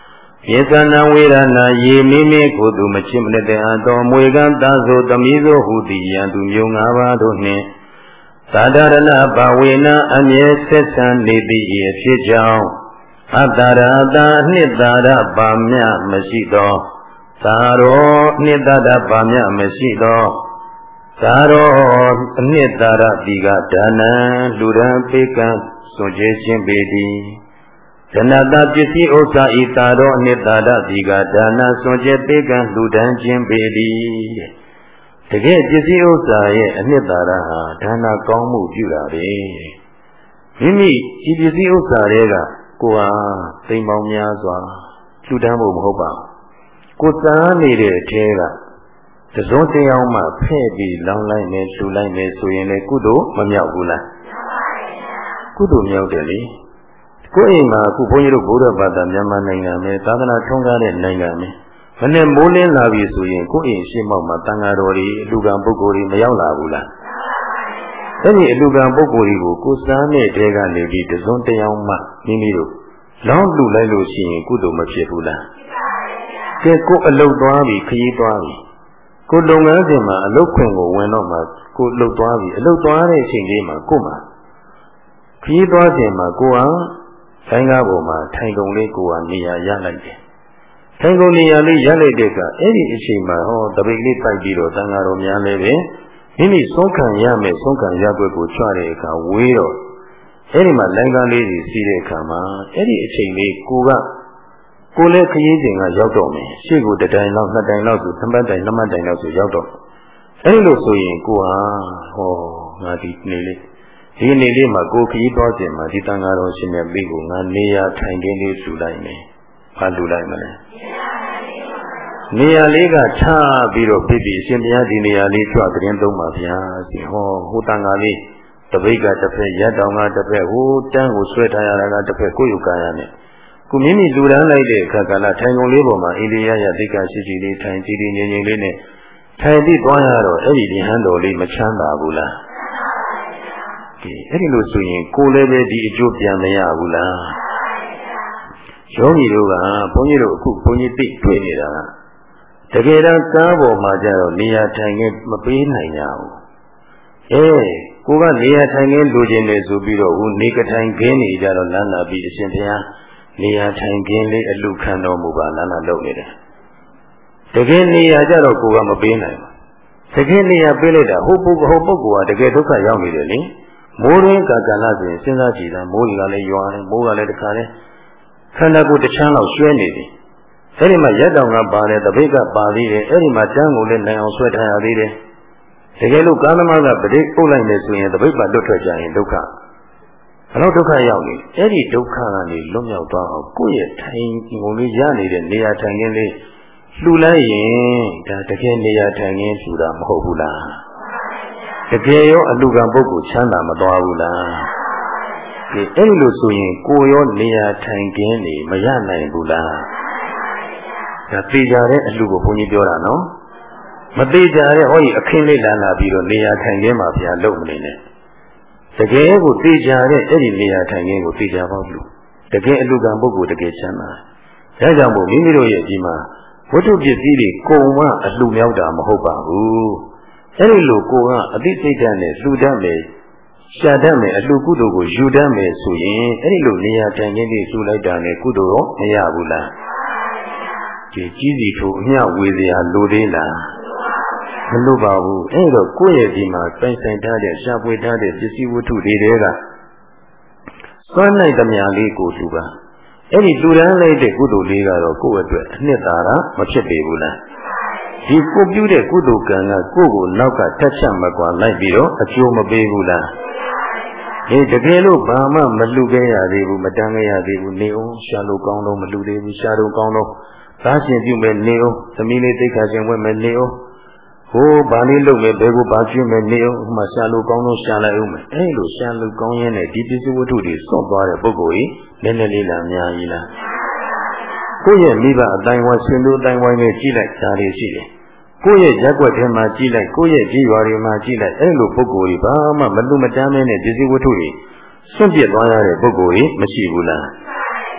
ယေသနာဝေဒနာယေမိမိကိုယ်သူမချစ်မနတဲ့အတော်မွေကသာဆိုသမီးဆိုဟုသည်ယံသူမျိုး၅ပါးတို့နှင့်သာဒရဏဘာဝေနအမြဲဆက်ဆံနေသည့်အဖြစ်ကြောင့်အတ္တရာတာအနှစ်သာရပါမြမရှိသောသာရောအနှစ်သာရပါမြမရှိသောသာရောအနှစ်သာရတိကဒါနံလူရန်ပေကံစွန့်ကြဲခြင်းပေသည်ဇနတာပစ္စည်းဥစ္စာဤသာရောအနှစ်သာရတိကဒါနစွန့်ကြဲပေကံလူဒန်းခြင်းပေသည်တကယ်ပစ္စည်းဥစ္စာရဲ့အနှစ်သာရဟာဒါနကောင်းမှုပြုတာပဲမိမိဒီပစ္စည်းဥစ္စာတွေကကိုယ်ဟာသိမ်ပေါင်းများစွာလှူဒန်းဖို့မဟုတ်ပါဘူးကိုယ်စားနေတဲ့အထဲကတစုံတယောက်မှဖဲ့ပြီးလောင်းလိုက်မယ်လှူလိုက်မယ်ဆိုရင်လေကုသိုလ်မမြောက်ဘူးလားကုသိုလ်မြောက်တယ်လေကိုယ်အိမ်မှာအခုဘုန်းကြီးတို့ဗုဒ္ဓဘာသာမြန်မာနိုင်ငံမှာသာသနာထွန်းကားတဲ့နိုင်ငံမှာမနဲ့မိုးလင်းလာပြီဆိုရင်ကိုယ်အိမ်ရှိမောက်မှာတန်ဃာတော်တွေအလူကံပုဂ္ဂိုလ်တွေမရောက်လာဘူးလားအဲ့ဒီအလူကံပုဂ္ဂိုလ်တွေကိုကိုယ်စားတဲ့တဲကနေပြီးတစုံတယောက်မှမိမိတို့လောင်းလှူလိုက်လို့ရှိရင်ကုသိုလ်မဖြစ်ဘူးလားကဲကိုယ်အလုတ်သွားပြီခရီးသွားပြီကိုယ်လုပ်ငန်းစဉ်မှာအလုတ်ခွင်ကိုဝင်တော့မှကိုယ်လှုပ်သွားပြီအလုတ်သွားတဲ့အချိန်လေးမှာကိုယ်မှာခရီးသွားချိန်မှာကိုယ်ဟာဆိုင်ကားပေါ်မှာထိုင်ကုန်လေးကိုယ်ဟာနေရာရလိုက်တယ်ထိုင်ကုန်နေရာလေးရလိုက်တဲ့ကအဲ့ဒီအချိန်မှာဟောတပိတ်လေးပိုက်ပြီးတော့တန်ဃာတော်များလည်းပဲမိမိဆုံးခံရမယ်ဆုံးခံရွက်ကိုချွတဲ့အခါဝေးတော့အဲ့ဒီမှာလိုင်းကားလေးကြီးစီးတဲ့အခါမှာအဲ့ဒီအချိန်လေးကိုလည်းခရီးချိန်ကရောက်တော့မယ်ရှေ့ကိုတစ်တိုင်လောက်နှစ်တိုင်လောက်ဆို3ပတ်တိုင်2မှတ်တိုင်လောက်ဆိုရောက်တော့အဲ့လိုဆိုရင်ကိုဟာဟောငါဒီနေ့လေးမှာကိုခရီးသွားခြင်းမှာဒီတန်ဃာတော်ရှင်ရဲ့ပြီးကိုငါနေရာထိုင်ခင်းလေးလှူလိုက်မယ်ဘာလှူလိုက်မလဲနေရာလေးကချပြီးတော့ပြပြရှင်ဘုရားဒီနေရာလေးကြွသတင်းသုံးပါဗျာရှင်ဟောဟိုတန်ဃာလေးတပိတ်ကတစ်ဖက်ရက်တောင်ကတစ်ဖက်ဟိုတန်းကိုဆွဲထားရတာကတစ်ဖက်ကိုယ်ယူကာရနဲ့ကိုမိမိလူတန်းလိုက်တဲ့အခါကလာထိုင်ကုန်လေးပေါ်မှာအိန္ဒိယရသိက္ခာရှိရှိလေးထိုင်ကြည်ကြည်ငြိမ်ငြိမ်လေးနဲ့ထိုင်ပြီးသွားရတော့အဲ့ဒီဟန်တော်လေးမချမ်းသာဘူးလားကဲအဲ့ဒီလိုဆိုရင်ကိုလည်းပဲဒီအကျိုးပြန်မရဘူးလားယောဂီတို့ကဘုန်းကြီးတို့အခုဘုန်းကြီးသိတွေ့နေတာတကယ်တော့ကားပေါ်မှာကျတော့နေရာထိုင်ခင်းမပေးနိုင်ကြဘူးကိုကနေရာထိုင်ခင်းလိုချင်တယ်ဆိုပြီးတော့ဟိုနေကထိုင်ခင်းနေကြတော့လမ်းလာပြီးအရှင်ဘုရားနေရာထိုင်ခင်းလေးအလူခံတော်မူပါလမ်းလာလုပ်နေတယ်တကယ်နေရာကြတော့ကိုကမပေးနိုင်ဘူးတကယ်နေရာပေးလိုက်တာဟိုပုဂ္ဂိုလ်ကတကယ်ဒုက္ခရောက်နေတယ်လေမိုးရင်းကာလဆိုရင်စဉ်းစားကြည့်တာမိုးကြီးကလည်းရွာတယ်မိုးကလည်းတခါလဲခန္ဓာကိုယ်တစ်ချမ်းလောက်ရွှဲနေတယ်အဲ့ဒီမှာရက်တောင်ကပါတယ်တပိတ်ကပါသေးတယ်အဲ့ဒီမှာတန်းကိုလည်းနိုင်အောင်ဆွဲထားရသေးတယ်တကယ်လို့ကာသမားကပဋိပုတ်လိုက်နေဆိုရင်တပိတ်ပါလွတ်ထွက်ကြရင်ဒုက္ခဘယ်တော့ဒုက္ခရောက်နေအဲ့ဒီဒုက္ခကနေလွတ်မြောက်သွားအောင်ကိုယ့်ရဲ့ထိုင်ငုံလေးရနေတဲ့နေရာထိုင်ခင်းလေးလှူလိုက်ရင်ဒါတကယ်နေရာထိုင်ခင်းလှူတာမဟုတ်ဘူးလားတကယ်ရောအလူကံပုဂ္ဂိုလ်ချမ်းသာမသွားဘူးလားဒီအဲ့လိုဆိုရင်ကိုရောနေရာထိုင်ခင်းနေမရနိုင်ဘူးလားဒါသိကြတဲ့အလူကိုဘုန်းကြီးပြောတာနော်မသိကြတဲ့ဟောဒီအခင်းလေးလာပြီးတော့နေရာထိုင်ခင်းမှာဗျာလုံမနေနဲ့တကယ်ကိုသိကြတဲ့အဲ့ဒီနေရာထိုင်ခင်းကိုသိကြပါ့လို့တကယ်အလူကံပုဂ္ဂိုလ်တကယ်ချမ်းသာဒါကြောင့်မို့မိမိတို့ရဲ့ဒီမှာဝတ္ထုပစ္စည်းတွေကုန်မှအလှမြောက်တာမဟုတ်ပါဘူးအဲ့ဒီလိုကိုကအသိစိတ်ဓာတ်နဲ့လှူတတ်မယ်ရှာတတ်မယ်အလှကုသိုလ်ကိုယူတတ်မယ်ဆိုရင်အဲ့ဒီလိုနေရာထိုင်ခင်းတွေလှူလိုက်တာနဲ့ကုသိုလ်ရောမရဘူးလားဒီကြီးစီထိုအမျှဝေစရာလိုသေးလားမလိုပါဘူးအဲ့တော့ကိုယ့်ရဲ့ဒီမှာပိုင်ဆိုင်ထားတဲ့ရှားပွေထားတဲ့ပစ္စည်းဝတ္ထုတွေကစွမ်းနိုင်သမျှလေးကိုလှူပါအဲ့ဒီလှူဒန်းလိုက်တဲ့ကုသိုလ်လေးကတော့ကိုယ့်အတွက်အနှစ်သာရမဖြစ်ပေဘူးလားဒီကိုပြုတဲ့ကုသိုလ်ကံကကိုယ့်ကိုနောက်ကတက်ချက်မကွာလိုက်ပြီးတော့အကျိုးမပေးဘူးလားဒီတကယ်လို့ဘာမှမလှူခဲ့ရသေးဘူးမတန်းခဲ့ရသေးဘူးနေအောင်ရှာလို့ကောင်းလို့မလှူသေးဘူးရှာလို့ကောင်းလို့သားရှင်ပြုမယ်နေအောင်သမီးလေးသိက္ခာရှင်ဝတ်မယ်နေအောင်ဟိုဘာလေးလုပ်မယ်ဘယ်ကိုဘာကျွမယ်နေအောင်ဥမာရှာလို့ကောင်းလို့ရှာလိုက်ဦးမယ်အဲ့လိုရှာလို့ကောင်းရင်လည်းဒီပစ္စည်းဝတ္ထုတွေစွန့်သွားတဲ့ပုဂ္ဂိုလ်ကြီးနည်းနည်းလေးလားအများကြီးလားကိုယ့်ရဲ့မိဘအတိုင်းဝါရှင်တို့အတိုင်းဝိုင်းနဲ့ကြည့်လိုက်ဒါတွေရှိတယ်ကိုယ့်ရဲ့ရက်ွက်ထဲမှာကြည့်လိုက်ကိုယ့်ရဲ့ကြီးရွာတွေမှာကြည့်လိုက်အဲ့လိုပုဂ္ဂိုလ်ကြီးဘာမှမလူမတမ်းမဲနဲ့ပစ္စည်းဝတ္ထုတွေစွန့်ပစ်သွားရတဲ့ပုဂ္ဂိုလ်ကြီးမရှိဘူးလားဒ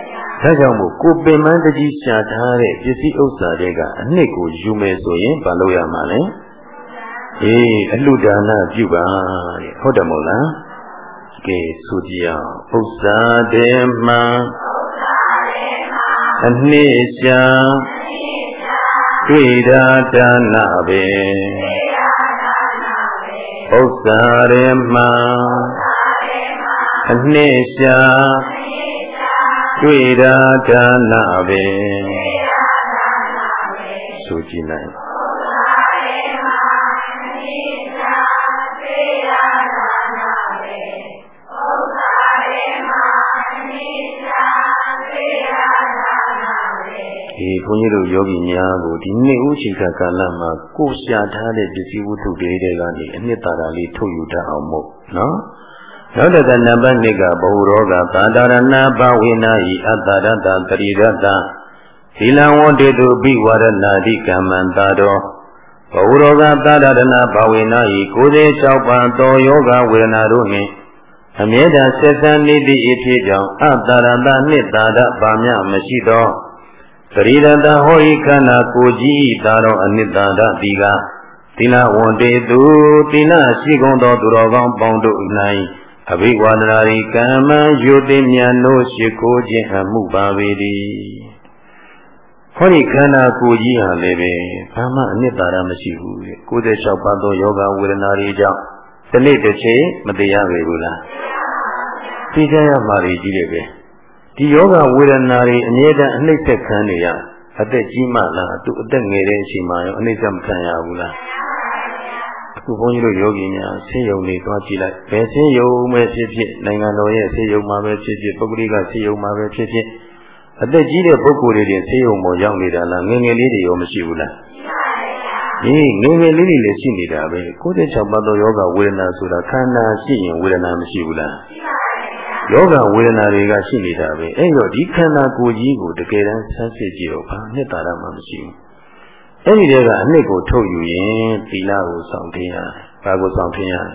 ဒါကြောင့်မို့ကိုပင်မတကြီးရှာထားတဲ့ပစ္စည်းဥစ္စာတွေကအနှစ်ကိုယူမယ်ဆိုရင်ဘာလုပ်ရမှာလဲအလှဒါနပြုပါတဲ့ဟုတ်တယ်မို့လားကဲဆိုကြည့်အောင်ဥစ္စာတေမံအနှစ်ရှာတွေ့တာဒါနပဲဥစ္စာရေမံအနှစ်ရှာတွေ့တာဒါနပဲဆိုကြည့်လိုက်ဘုန်းကြီးတို့ယောဂီများကိုဒီနေ့ဥရှိခကာလမှာကိုယ်ရှာထားတဲ့ပစ္စည်းဝတ္ထုတွေကနေအနှစ်သာရလေးထုတ်ယူတတ်အောင်မို့နော်နောက်တစ်ခါနံပါတ်2ကဘဟုရောဂသာဒရဏဘဝေနာဤအတ္တရတ္တတရိရတ္တသီလဝန္တေတုပိဝရဏတိကမ္မန္တာတော်ဘဟုရောဂသာဒရဏဘဝေနာဤ96ပါးသောယောဂဝေဒနာတို့နှင့်အမြဲတမ်းဆက်ဆံနေသည့်အဖြစ်ကြောင့်အတ္တရတ္တနှင့်သာရပါမြမရှိသောသရိရတဟောဤခန္ဓာကိုယ်ကြီးသာတော်အနိတ္တရတိကသီလဝန္တေတုသီလရှိကုန်သောသူတော်ကောင်းပေါင်းတို့၌အဘိဝါဒနာရိကမ္မယုတိမြတ်တို့ရှိခိုးခြင်းအမှုပါပေသည်ဟောဒီခန္ဓာကိုယ်ကြီးဟာလည်းပဲဘာမှအနိတ္တရမရှိဘူး96ပါးသောယောဂဝေဒနာတွေကြောင့်ဒီနေ့တစ်ချိန်မတရားပေဘူးလားသိကြရမှာကြီးတယ်ပဲဒီယောဂဝေဒနာတွေအမြဲတမ်းအနှိမ့်သက်ခံနေရအသက်ကြီးမှလားသူအသက်ငယ်တဲ့အချိန်မှာရောအနှိမ့်သက်မခံရဘူးလားအခုဘုန်းကြီးတို့ယောဂီများဆေးရုံတွေသွားကြည့်လိုက်ဘယ်ဆေးရုံပဲဖြစ်ဖြစ်နိုင်ငံတော်ရဲ့ဆေးရုံမှာပဲဖြစ်ဖြစ်ပုဂ္ဂလိကဆေးရုံမှာပဲဖြစ်ဖြစ်အသက်ကြီးတဲ့ပုဂ္ဂိုလ်တွေဆေးရုံပေါ်ရောက်နေတာလားငယ်ငယ်လေးတွေရောမရှိဘူးလားငယ်ငယ်လေးတွေလည်းရှိနေတာပဲ96ပါးသောယောဂဝေဒနာဆိုတာခန္ဓာရှိရင်ဝေဒနာမရှိဘူးလားယောဂဝေဒနာတွေကရှိနေတာပဲအဲ့တော့ဒီခန္ဓာကိုယ်ကြီးကိုတကယ်တမ်းဆန်းစစ်ကြည့်တော့ဘာနှစ်သာရမှမရှိဘူးအဲ့ဒီတည်းကအနှစ်ကိုထုတ်ယူရင်သီလကိုဆောင်ထင်းရတယ်ဘာကိုဆောင်ထင်းရလဲ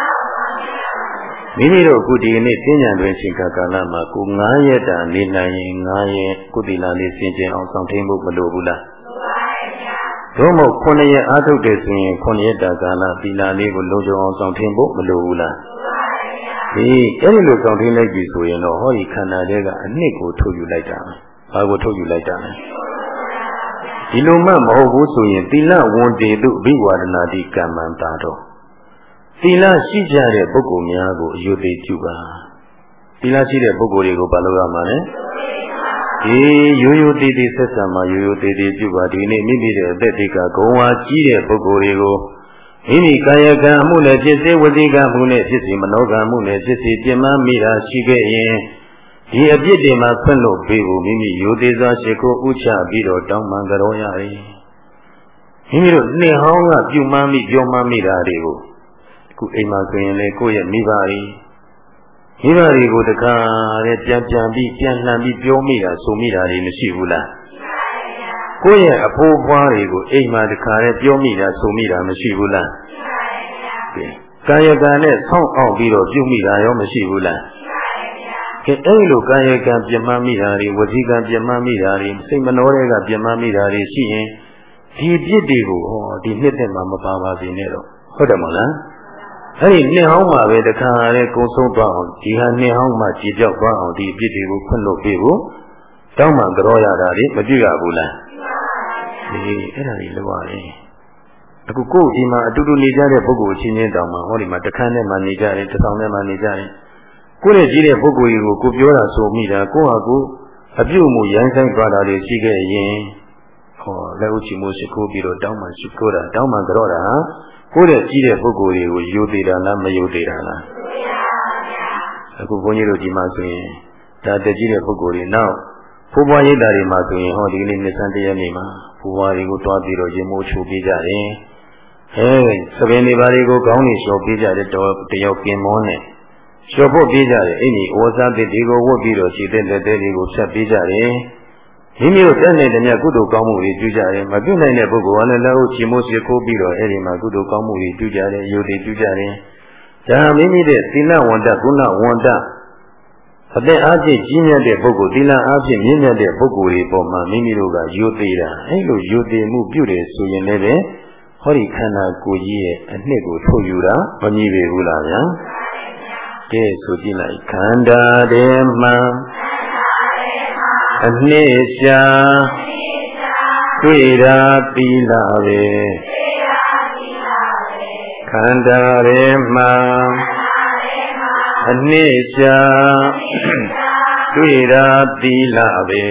မိမိတို့အခုဒီနေ့သင်္ကြန်တွင်ချိန်ကာလမှာကို9ရက်တာနေနိုင်ရင်9ရက်ကုသီလလေးစင်ကြင်အောင်ဆောင်ထင်းဖို့မလိုဘူးလားတို့မို့9ရက်အားထုတ်တယ်ဆိုရင်9ရက်တာကာလသီလလေးကိုလုံးစုံအောင်ဆောင်ထင်းဖို့မလိုဘူးလားအဲ့ဒီလိုဆောင်ထင်းလိုက်ပြီဆိုရင်တော့ဟောဒီခန္ဓာတွေကအနှစ်ကိုထုတ်ယူလိုက်တာဘာကိုထုတ်ယူလိုက်တာလဲဒီလိုမှမဟုတ်ဘူးဆိုရင်သီလဝန္တေတုအဘိဝါဒနာတိကမ္မန္တာတော်သီလရှိကြတဲ့ပုဂ္ဂိုလ်များကိုအယုသိပြုပါသီလရှိတဲ့ပုဂ္ဂိုလ်တွေကိုဘာလုပ်ရမှာလဲရိုးရိုးသေးသေးဆက်ဆံမှာရိုးရိုးသေးသေးပြုပါဒီနေ့မိမိရဲ့အသက်တွေကဂုံဝါကြီးတဲ့ပုဂ္ဂိုလ်တွေကိုမိမိကာယကံမှုနဲ့ဖြစ်စေဝစီကံမှုနဲ့ဖြစ်စေမနောကံမှုနဲ့ဖြစ်စေပြမမိတာရှိခဲ့ရင်ဒီအပြစ်တွေမှာခွင့်လို့ပေးဖို့မိမိရိုသေစွာရှိခိုးဥချပြီးတော့တောင်းပန်ကြတော်ရတယ်မိမိတို့နှစ်ဟောင်းကပြုမှန်းမိပြောမှန်းမိတာတွေကိုအခုအိမ်မှာဆိုရင်လေကိုယ့်ရဲ့မိဘတွေကိုတခါတဲ့ပြန်ပြီးပြန်လှန်ပြီးပြောမိတာဆိုမိတာတွေမရှိဘူးလားကိုယ့်ရဲ့အဖိုးဖွားတွေကိုအိမ်မှာတခါတဲ့ပြောမိတာဆိုမိတာမရှိဘူးလားကာယကံနဲ့ဆောင်းအောင်ပြီးတော့ပြုမိတာရောမရှိဘူးလားကဲအဲ့လိုကာယကံပြမမိတာတွေဝစီကံပြမမိတာတွေစိတ်မနှောတွေကပြမမိတာတွေရှိရင်ဒီပြစ်တွေကိုဒီနှစ်သက်မှာမပါပါစေနဲ့တော့ဟုတ်တယ်မဟုတ်လားအဲ့ဒီနှစ်ဟောင်းမှာပဲတခါလေကုံဆုံးသွားအောင်ဒီဟာနှစ်ဟောင်းမှာကြည်ပြောက်သွားအောင်ဒီပြစ်တွေကိုခွင့်လို့ပေးဖို့တောင်းမှကြောရတာတွေမပြည့်ရဘူးလားအဲ့ဒါကြီးလောရတယ်အခုကိုယ်ဒီမှာအတူတူနေကြတဲ့ပုဂ္ဂိုလ်ချင်းချင်းတောင်မှဟောဒီမှာတခန်းထဲမှာနေကြတယ်တစ်ဆောင်ထဲမှာနေကြတယ်ကိုယ့်ရဲ့ကြီးတဲ့ပုဂ္ဂိုလ်ကြီးကိုပြောတာဆိုမိတာကိုယ့်ဟာကိုယ်အပြုတ်မှုရိုင်းဆိုင်သွားတာတွေရှိခဲ့ရင်လက်ဥချီမှုရှိခိုးပြီးတော့တောင်းမှရှိခိုးတာတောင်းမှကြောတာကိုယ့်ရဲ့ကြီးတဲ့ပုဂ္ဂိုလ်တွေကိုယူသေးတာလားမယူသေးတာလားအခုဘုန်းကြီးတို့ဒီမှာဆိုရင်ဒါတကြီးတဲ့ပုဂ္ဂိုလ်တွေနောက်ဘုဘွားရိပ်တာတွေမှာဆိုရင်ဒီနေ့နှစ်ဆန်းတရက်နေ့မှာဘုဘွားတွေကိုတွားပြီးတော့ရင်မိုးချိုပေးကြတယ်သပင်တွေဘာတွေကိုခေါင်းတွေလျှော်ပေးကြတယ်တယောက်ကင်မောနဲ့လျှော်ဖို့ပေးကြတယ်အဲ့ဒီဩဇာတိတွေကိုဝတ်ပြီးတော့ခြေသက်လက်သေးတွေကိုဖြတ်ပေးကြတယ်မိမိတို့တက်နေတဲ့မြတ်ကုသိုလ်ကောင်းမှုတွေပြုကြတယ်မပြုနိုင်တဲ့ပုဂ္ဂိုလ်ကလည်းလက်ဟုတ်ချီမိုးရှိခိုးပြီးတော့အဲ့ဒီမှာကုသိုလ်ကောင်းမှုတွေပြုကြတယ်ယုတ်တွေပြုကြတယ်ဒါမိမိတဲ့သီလဝန္တကုဏဝန္တအသက်အားဖြင့်ကြီးမြတ်တဲ့ပုဂ္ဂိုလ်သီလအားဖြင့်မြင့်မြတ်တဲ့ပုဂ္ဂိုလ်တွေပေါ်မှာမိမိတို့ကယိုသေးတာအဲ့လိုယိုသေးမှုပြုတယ်ဆိုရင်လည်းဟောဒီခန္ဓာကိုယ်ကြီးရဲ့အနှစ်ကိုထုတ်ယူတာမမြည်ပေဘူးလားဗျာကဲဆိုကြည့်လိုက်ခန္ဓာထဲမှာအနှစ်ရှာတွေ့တာသီလပဲခန္ဓာထဲမှာအနှစ်ရှာတွေ့တာသီလပဲ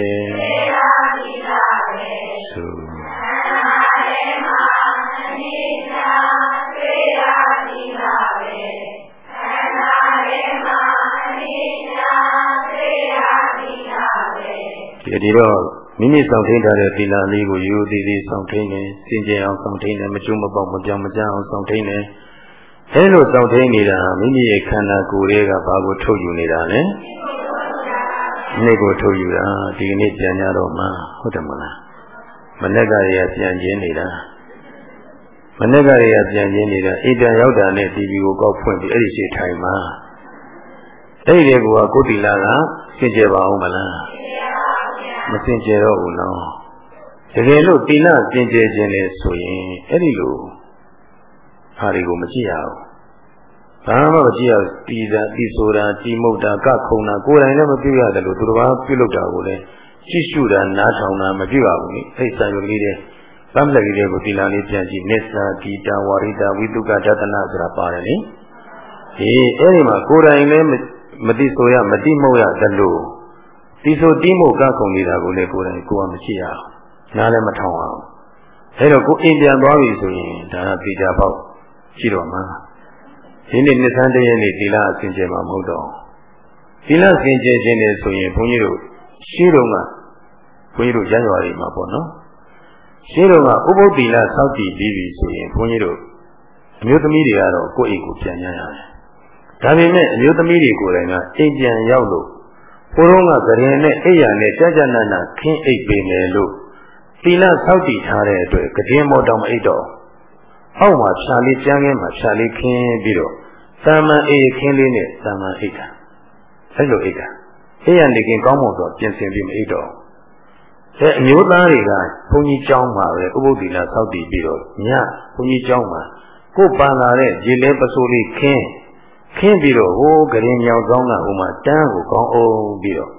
ဒီတော့မိမိဆောင်ထိန်ထားတဲ့သီလလေးကိုရိုးသေးသေးဆောင်ထိန်နေစင်ကြယ်အောင်ဆောင်ထိန်နေမကျွတ်မပေါက်မပြောင်းမကြအောင်ဆောင်ထိန်နေအဲလိုဆောင်ထိန်နေတာမိမိရဲ့ခန္ဓာကိုယ်တွေကဘာကိုထုတ်ယူနေတာလဲနေ့ကိုထုတ်ယူတာဒီကနေ့ပြန်ကြတော့မှဟုတ်တယ်မလားမနေ့ကရေပြန်ကျင်းနေတာမနေ့ကရေပြန်ကျင်းနေတာအိတံရောက်တာနဲ့တီဗီကိုကောက်ဖွင့်ပြီးအဲ့ဒီရှိထိုင်မှာအဲ့ဒီတွေကကိုယ်တီလာကစင်ကြယ်ပါအောင်မလားမစင်ကြယ်တော့ဘူးနော်တကယ်လို့တိလစင်ကြယ်ခြင်းလေဆိုရင်အဲ့ဒီလိုဟာတွေကိုမကြည့်ရဘူးဘာမှမကြည့်ရတီးတာတီးဆိုတာတီးမုတ်တာကခုံတာကိုယ်တိုင်လည်းမပြုရတယ်လို့သူတော်ဘာပြုလုပ်တာကိုလည်းကြည့်ရှုတာနားထောင်တာမပြုရဘူးလေအဲ့စာရုပ်လေးတွေဗမ်းလက်ကလေးကိုတိလလေးပြန်ကြည့်မေစ္ဆာတိတာဝရိတာဝိတုကဒသနာဆိုတာပါတယ်လေဒီအဲ့ဒီမှာကိုယ်တိုင်လည်းမသိဆိုရမသိမဟုတ်ရတယ်လို့ဒီဆိုတိမို့ကခုံနေတာကိုလည်းကိုယ်တိုင်ကိုယ်ကမရှိရအောင်နားလည်းမထောင်အောင်အဲတော့ကိုအိမ်ပြန်သွားပြီဆိုရင်ဒါကပေချာပေါက်ရှိတော့မှာဒီနေ့နှစ်ဆန်းတည်းရဲ့နေ့သီလအစဉ်ကျဲမှာမဟုတ်တော့သီလစင်ကြယ်ခြင်းနဲ့ဆိုရင်ဘုန်းကြီးတို့ရှင်းတော့ကဘုန်းကြီးတို့ရရွာတွေမှာပေါ့နော်ရှင်းတော့ကဥပုသ္တိလစောင့်တည်ပြီးပြီဆိုရင်ဘုန်းကြီးတို့အမျိုးသမီးတွေကတော့ကိုယ့်အိမ်ကိုပြန်ရရတယ်ဒါပေမဲ့အမျိုးသမီးတွေကိုယ်တိုင်ကအိမ်ပြန်ရောက်လို့ဘုရောကကြရင်နဲ့အိယာနဲ့ကြာကြာနာနာခင်းအိပ်ပေမယ်လို့သီလစောင့်တည်ထားတဲ့အတွက်ကြင်မောတောင်မအိပ်တော့အောက်မှာဖြာလေးကျန်းကင်းမှာဖြာလေးခင်းပြီးတော့သာမန်အိခင်းလေးနဲ့သာမန်အိပ်တာအဲ့လိုအိပ်တာအိယာနေခင်ကောင်းမွန်တော့ပြင်ဆင်ပြီးမအိပ်တော့အဲအမျိုးသားတွေကဘုန်းကြီးကျောင်းမှာပဲဥပုသ္တိလစောင့်တည်ပြီးတော့ညဘုန်းကြီးကျောင်းမှာကိုယ်ပန်လာတဲ့ရေလဲပစိုးလေးခင်းပြီးတော့ဟိုးကရင်မြောင်ဆောင်ကဟိုမှာတန်းကိုကောင်းအောင်ပြီးတော့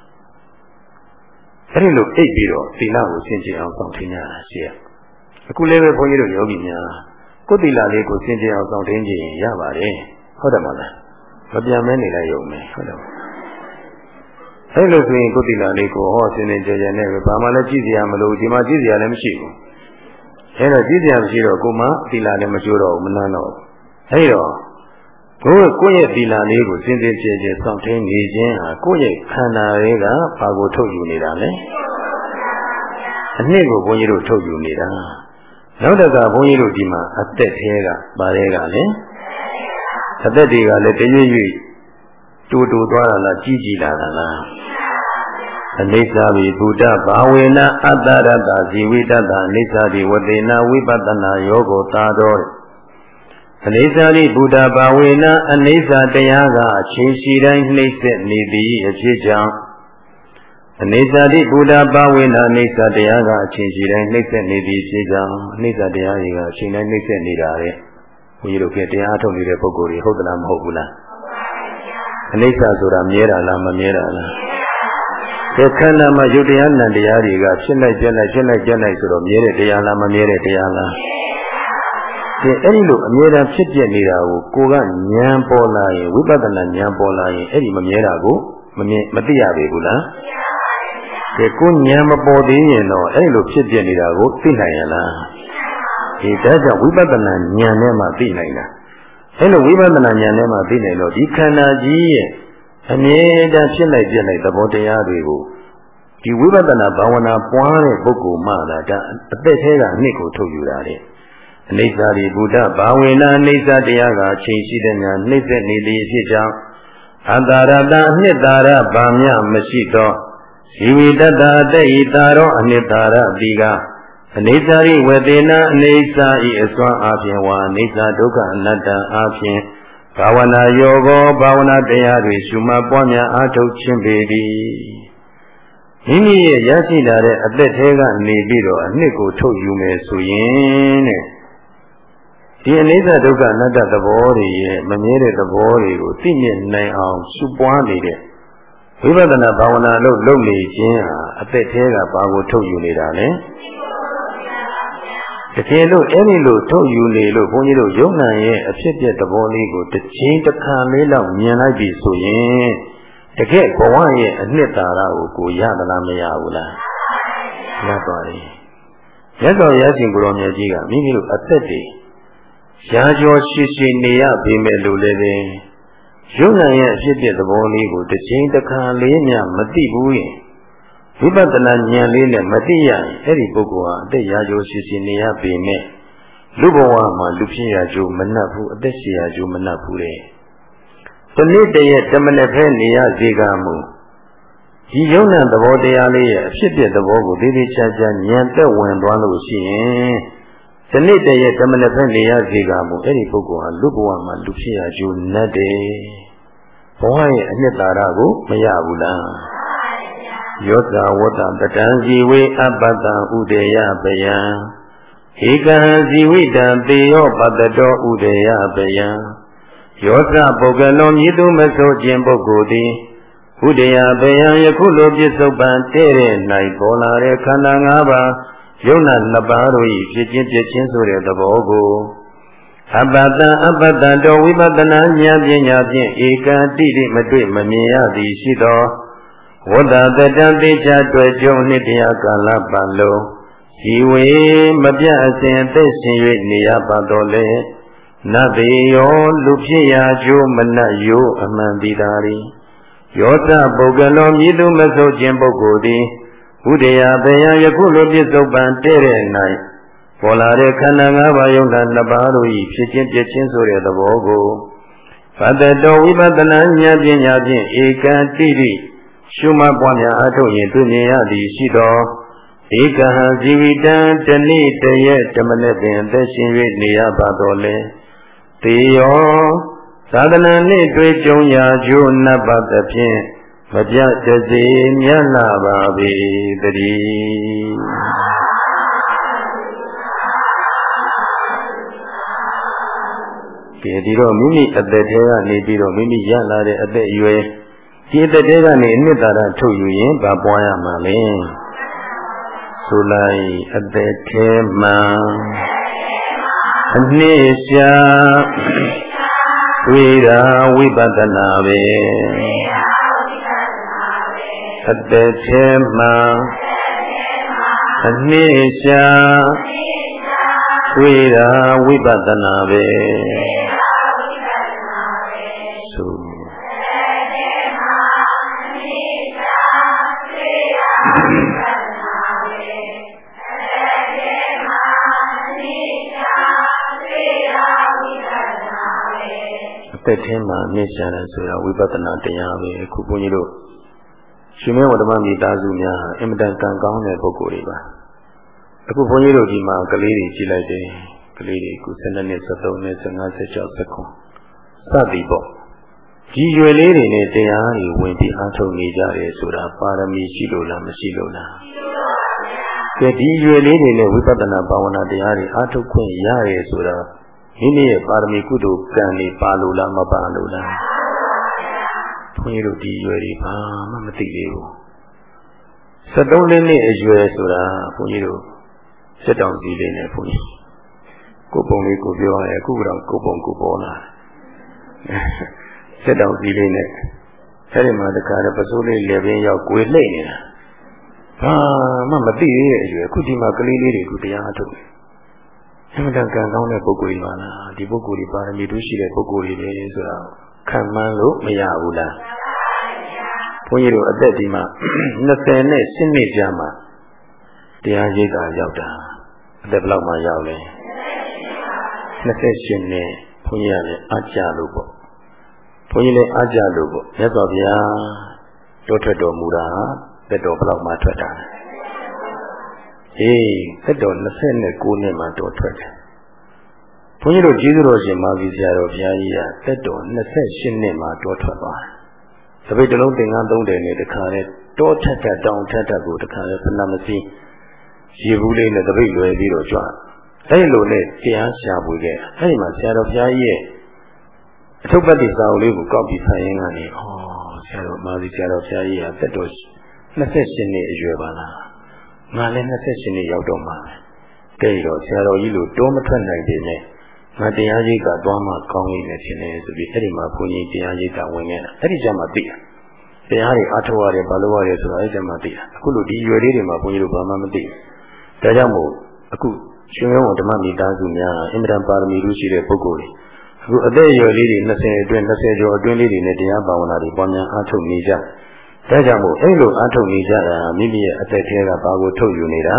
အဲ့ဒီလိုအိပ်ပြီးတော့သီလကိုစင်ကြယ်အောင်ဆောင်ထင်းကြတာရှိရအခုလည်းပဲဘုန်းကြီးတို့ယောဂီများကိုယ်သီလလေးကိုစင်ကြယ်အောင်ဆောင်ထင်းကြရင်ရပါတယ်ဟုတ်တယ်မလားမပြန်မဲနေလိုက်ရုံပဲဟုတ်တယ်အဲ့လိုဆိုရင်ကိုယ်သီလလေးကိုဟောစင်ကြယ်ကြယ်နဲ့ပဲဘာမှလည်းကြည့်စရာမလိုဒီမှာကြည့်စရာလည်းမရှိဘူးအဲ့တော့ကြည့်စရာမရှိတော့ကိုယ်မှသီလလည်းမကျိုးတော့ဘူးမနှမ်းတော့ဘူးအဲ့တော့ကိုယ့်ရဲ့သီလလေးကိုစင်စင်ကြယ်ကြယ်စောင့်ထိန်နေခြင်းဟာကိုယ့်ရဲ့ခန္ဓာလေးကဘာကိုထုတ်ယူနေတာလဲအနှစ်ကိုဘုန်းကြီးတို့ထုတ်ယူနေတာနောက်တကဘုန်းကြီးတို့ဒီမှာအသက်သေးကပါတဲ့ကလည်းအသက်တွေကလည်းတရွေ့ရွေ့တူတူသွားတာလားကြီးကြီးလာတာလားအနိစ္စဝိဘုဒ္ဓဘာဝေနအတ္တရတ္တဇီဝိတ္တအနိစ္စတိဝတေနဝိပဿနာယောဂောသာတော်အနိစ္စရိဘုဒ္ဓဘာဝေနအနိစ္စတရားကအချိန်ရှိတိုင်းနှိမ့်ဆက်နေသည်အဖြစ်ကြောင့်အနိစ္စရိဘုဒ္ဓဘာဝေနအနိစ္စတရားကအချိန်ရှိတိုင်းနှိမ့်ဆက်နေသည်ဖြစ်ကြောင်းအနိစ္စတရားတွေကအချိန်တိုင်းနှိမ့်ဆက်နေတာတဲ့ဘုန်းကြီးတို့ကတရားထုတ်နေတဲ့ပုဂ္ဂိုလ်တွေဟုတ်သလားမဟုတ်ဘူးလားအနိစ္စဆိုတာမြဲတာလားမမြဲတာလားဒီခန္ဓာမှာယုတ်တရားနံတရားတွေကဖြစ်လိုက်ပြက်လိုက်ဖြစ်လိုက်ပြက်လိုက်ဆိုတော့မြဲတဲ့တရားလားမမြဲတဲ့တရားလားဒီအဲ့ဒီလိုအမြဲတမ်းဖြစ်ပြနေတာကိုကိုကဉာဏ်ပေါ်လာရင်ဝိပဿနာဉာဏ်ပေါ်လာရင်အဲ့ဒီမမြဲတာကိုမသိရပေဘူးလားဒီကိုဉာဏ်မပေါ်သေးရင်တော့အဲ့ဒီလိုဖြစ်ပြနေတာကိုသိနိုင်ရလားဒီဒါကြောင့်ဝိပဿနာဉာဏ်နဲ့မှသိနိုင်တာအဲ့လိုဝိပဿနာဉာဏ်နဲ့မှသိနိုင်တော့ဒီခန္ဓာကြီးရဲ့အမြဲတမ်းဖြစ်လိုက်ပြက်လိုက်သဘောတရားတွေကိုဒီဝိပဿနာဘာဝနာပွားတဲ့ပုဂ္ဂိုလ်မှသာဒါအသက်သေးကအနှစ်ကိုထုတ်ယူတာတဲ့အနိစ္စရိဘုဒ္ဓဘာဝေနအနိစ္စတရားကအချိန်ရှိတဲ့များနှိမ့်ဆက်နေသည်ဖြစ်ကြောင်းအတ္တရတအနှစ်သာရဗာမြမရှိသောဇီဝိတ္တအတ္တိသာရောအနှစ်သာရတိကအနိစ္စရိဝေဒေနအနိစ္စဤအစွမ်းအပြင်ဝါအနိစ္စဒုက္ခအနတ္တအပြင်ဗဘာဝနာယောဂောဘာဝနာတရားတွေရှုမှတ်ပွားများအားထုတ်ခြင်းပေသည်မိမိရဲ့ရရှိလာတဲ့အသက်ထဲကနေပြီးတော့အနှစ်ကိုထုတ်ယူမယ်ဆိုရင်တဲ့ဒီအနိစ္စဒုက္ခအနတ္တသဘောတွေရဲ့မမြဲတဲ့သဘောတွေကိုသိမြင်နိုင်အောင်ရှုပွားနေတဲ့ဝိပဿနာဘာဝနာလုပ်နေခြင်းဟာအသက်ထဲကဘာကိုထုတ်ယူနေတာလဲတကယ်လို့အဲ့ဒီလိုထုတ်ယူနေလို့ဘုန်းကြီးတို့ယုံနာရဲ့အဖြစ်ပြက်သဘောလေးကိုတစ်ချိန်တစ်ခါလေးလောက်မြင်လိုက်ပြီဆိုရင်တကယ်ဘဝရဲ့အနှစ်သာရကိုရသလားမရဘူးလားရသွားတယ်မြတ်စွာဘုရားရှင်ကိုရောမြတ်ကြီးကမိမိတို့အသက်တွေရာကျော်ရှိနေရပေမဲ့လို့လည်းပဲယုံနာရဲ့အဖြစ်ပြက်သဘောလေးကိုတစ်ချိန်တစ်ခါလေးမှမသိဘူးရင်ဝိပဿနာဉာဏ်လေးနဲ့မသိရရင်အဲ့ဒီပုဂ္ဂိုလ်ဟာအသက်ရာကျော်ရှိနေရပေမဲ့လူဘဝမှာလူဖြစ်ရာကျိုးမနှက်ဘူးအသက်ရှင်ရာကျိုးမနှက်ဘူးတဲ့ဒီနေ့တည်းရဲ့တမနဲ့ဖဲနေရစေကမူဒီယုံနာသဘောတရားလေးရဲ့အဖြစ်ပြက်သဘောကိုသေးသေးချာချာဉာဏ်သက်ဝင်သွားလို့ရှိရင်ဒီနေ့တည်းရဲ့တမနဲ့ဖဲနေရစေကမူအဲ့ဒီပုဂ္ဂိုလ်ဟာလူဘဝမှာလူဖြစ်ရာကျိုးနှက်တယ်ဘဝရဲ့အနှစ်သာရကိုမရဘူးလားယောဇဝတ္တပတံဇီဝေအပတ္တဥဒေယပယံဧကံဇီဝိတံသေယောပတ္တတောဥဒေယပယံယောဇပုဂ္ဂလောမြည်သူမဆိုခြင်းပုဂ္ဂိုလ်သည်ဥဒေယပယံယခုလိုပြစ္ဆုတ်ပံတဲ့၌ပေါ်လာတဲ့ခန္ဓာ၅ပါးယုံနာနှစ်ပါးတို့၏ဖြစ်ခြင်းပြည့်ခြင်းဆိုတဲ့သဘောကိုအပတ္တတောဝိပဿနာဉာဏ်ပညာဖြင့်ဧကတိတိမတွေ့မမြင်ရသည်ရှိသောဝတ္တတတံတေချာတွေ့ကြုံနှစ်တရားကာလပတ်လုံးဇီဝေမပြတ်အစဉ်အသက်ရှင်၍နေရပါတော်လေနတ်ပေယောလူဖြစ်ရာကျိုးမနှက်ယိုအမှန်ဒီသာရီယောသပုဂ္ဂလောမြည်သူမဆိုခြင်းပုဂ္ဂိုလ်သည်ဥဒေယပယံယခုလိုပြစ္ဆုတ်ပံတဲ့၌ပေါ်လာတဲ့ခန္ဓာ၅ပါးယုံနာနှစ်ပါးတို့၏ဖြစ်ခြင်းပြည့်ခြင်းဆိုတဲ့သဘောကိုဘတ္တတောဝိပဿနာဉာဏ်ပညာဖြင့်ဧကံတိတိရှုမှတ်ပွားများအားထုတ်ရင်တွေ့မြင်ရသည်ရှိသောဧကဟံဇီဝိတံတဏိတရဲ့ဓမ္မနဲ့ပင်အသက်ရှင်၍နေရပါတော်လေသေယောသာသနာနှင့်တွေ့ကြုံရာကျိုးနတ်ပါသဖြင့်မပြတ်တစေမြတ်လာပါပေတည်းကဲဒီတော့မိမိအသက်ထဲကနေပြီးတော့မိမိရလာတဲ့အသက်အရွယ်ဒီအသက်ထဲကနေအနှစ်သာရထုတ်ယူရင်ဗာပွားရမှာလေဆိုလိုက်အသက်ထဲမှာအနှစ်ရှာတွေ့တာဝိပဿနာပဲအသက်ထဲမှာအနှစ်ရှာတွေ့တာဝိပဿနာပဲဆိုအသက်ထဲမှာအနှစ်ရှာတယ်ဆိုတာဝိပဿနာတရားပဲအခုဘုန်းကြီးတို့ရှင်မင်းဝဓမ္မမိသားစုများအင်မတန်ကံကောင်းတဲ့ပုဂ္ဂိုလ်တွေပါအခုဘုန်းကြီးတို့ဒီမှာကလေးတွေကြည့်လိုက်တယ်ကလေးတွေအခု12နှစ်13နှစ်15 16 19စသည်ပေါ့ဒီရွယ်လေးတွေနဲ့တရားတွေဝင်ပြီးအားထုတ်နေကြတယ်ဆိုတာပါရမီရှိလို့လားမရှိလို့လားကဲဒီရွယ်လေးတွေနဲ့ဝိပဿနာဘာဝနာတရားတွေအားထုတ်ခွင့်ရတယ်ဆိုတာမိမိရဲ့ပါရမီကုသိုလ်ကံတွေပါလို့လားမပါလို့လားဘုန်းကြီးတို့ဒီရွယ်တွေဘာမှမသိသေးဘူး73နှစ်အရွယ်ဆိုတာဘုန်းကြီးတို့စက်တောင်စီလေးနဲ့ဘုန်းကြီးကိုပုံလေးကိုပြောရဲအခုတော့ကိုပုံကိုပေါ်လာစက်တောင်စီလေးနဲ့အဲဒီမှာတခါတော့ပစိုးလေးလည်းပင်ရောက်ကိုယ်လှိမ့်နေတာဘာမှမသိသေးတဲ့အရွယ်အခုဒီမှာကလေးလေးတွေကိုတရားအထုတ်အမှန်တန်ကံကောင်းတဲ့ပုဂ္ဂိုလ်တွေပါလားဒီပုဂ္ဂိုလ်တွေပါရမီတို့ရှိတဲ့ပုဂ္ဂိုလ်တွေပဲဆိုတာခံမှန်းလို့မရဘူးလားဘုန်းကြီးတို့အသက်ဒီမှာ20နဲ့10နှစ်ကြာမှတရားရိပ်သာရောက်တာအသက်ဘယ်လောက်မှရောက်လဲ28နှစ်ဘုန်းကြီးကလည်းအားကြလို့ပေါ့ဘုန်းကြီးလည်းအားကြလို့ပေါ့မြတ်စွာဘုရားတော်ထွက်တော်မူတာသက်တော်ဘယ်လောက်မှထွက်တာသက်တော်29နှစ်မှတော်ထွက်တယ်ဘုန်းကြီးတို့ကျေးဇူးတော်ရှင်မာဂီဆရာတော်ဘုရားကြီးကတက်တော်28နှစ်မှာတောထွက်သွားတယ်။တပိတ်တလုံးသင်္ကန်း3တယ်နဲ့တခါလဲတောထက်ထက်တောင်ထက်ထက်ကိုတခါလဲဖဏမစီရေဘူးလေးနဲ့တပိတ်လွယ်ပြီးတော့ကြွ။အဲဒီလိုနဲ့တရားရှာဖွေခဲ့။အဲဒီမှာဆရာတော်ဘုရားကြီးရဲ့အထုပ်ပတ်တိစာအုပ်လေးကိုကောက်ပြီးဖတ်ရင်းကနေဆရာတော်မာဂီဆရာတော်ဘုရားကြီးကတက်တော်28နှစ်အရွယ်ပါလား။ငါလည်း28နှစ်ရောက်တော့မှာပဲ။ကဲတော့ဆရာတော်ကြီးလိုတိုးမထွက်နိုင်ပေမဲ့ငါတရားရိပ်ကသွားမှကောင်းနေတယ်ရှင်လေဆိုပြီးအဲ့ဒီမှာဘုန်းကြီးတရားရိပ်ကဝင်ခဲ့တာအဲ့ဒီကျမှသိတာတရားတွေအားထုတ်ရတယ်ဘာလို့ရတယ်ဆိုတာအဲ့ဒီကျမှသိတာအခုလိုဒီရွယ်လေးတွေမှာဘုန်းကြီးတို့ဘာမှမသိဘူးဒါကြောင့်မို့အခုရှင်ရောဓမ္မမိသားစုများအင်မတန်ပါရမီလူရှိတဲ့ပုဂ္ဂိုလ်တွေအခုအသက်အရွယ်လေးတွေ20အတွင်း20ကျော်အတွင်းလေးတွေနဲ့တရားဘာဝနာတွေပွားများအားထုတ်နေကြဒါကြောင့်မို့အဲ့လိုအားထုတ်နေကြတာမိမိရဲ့အသက်ထဲကဘာကိုထုတ်ယူနေတာ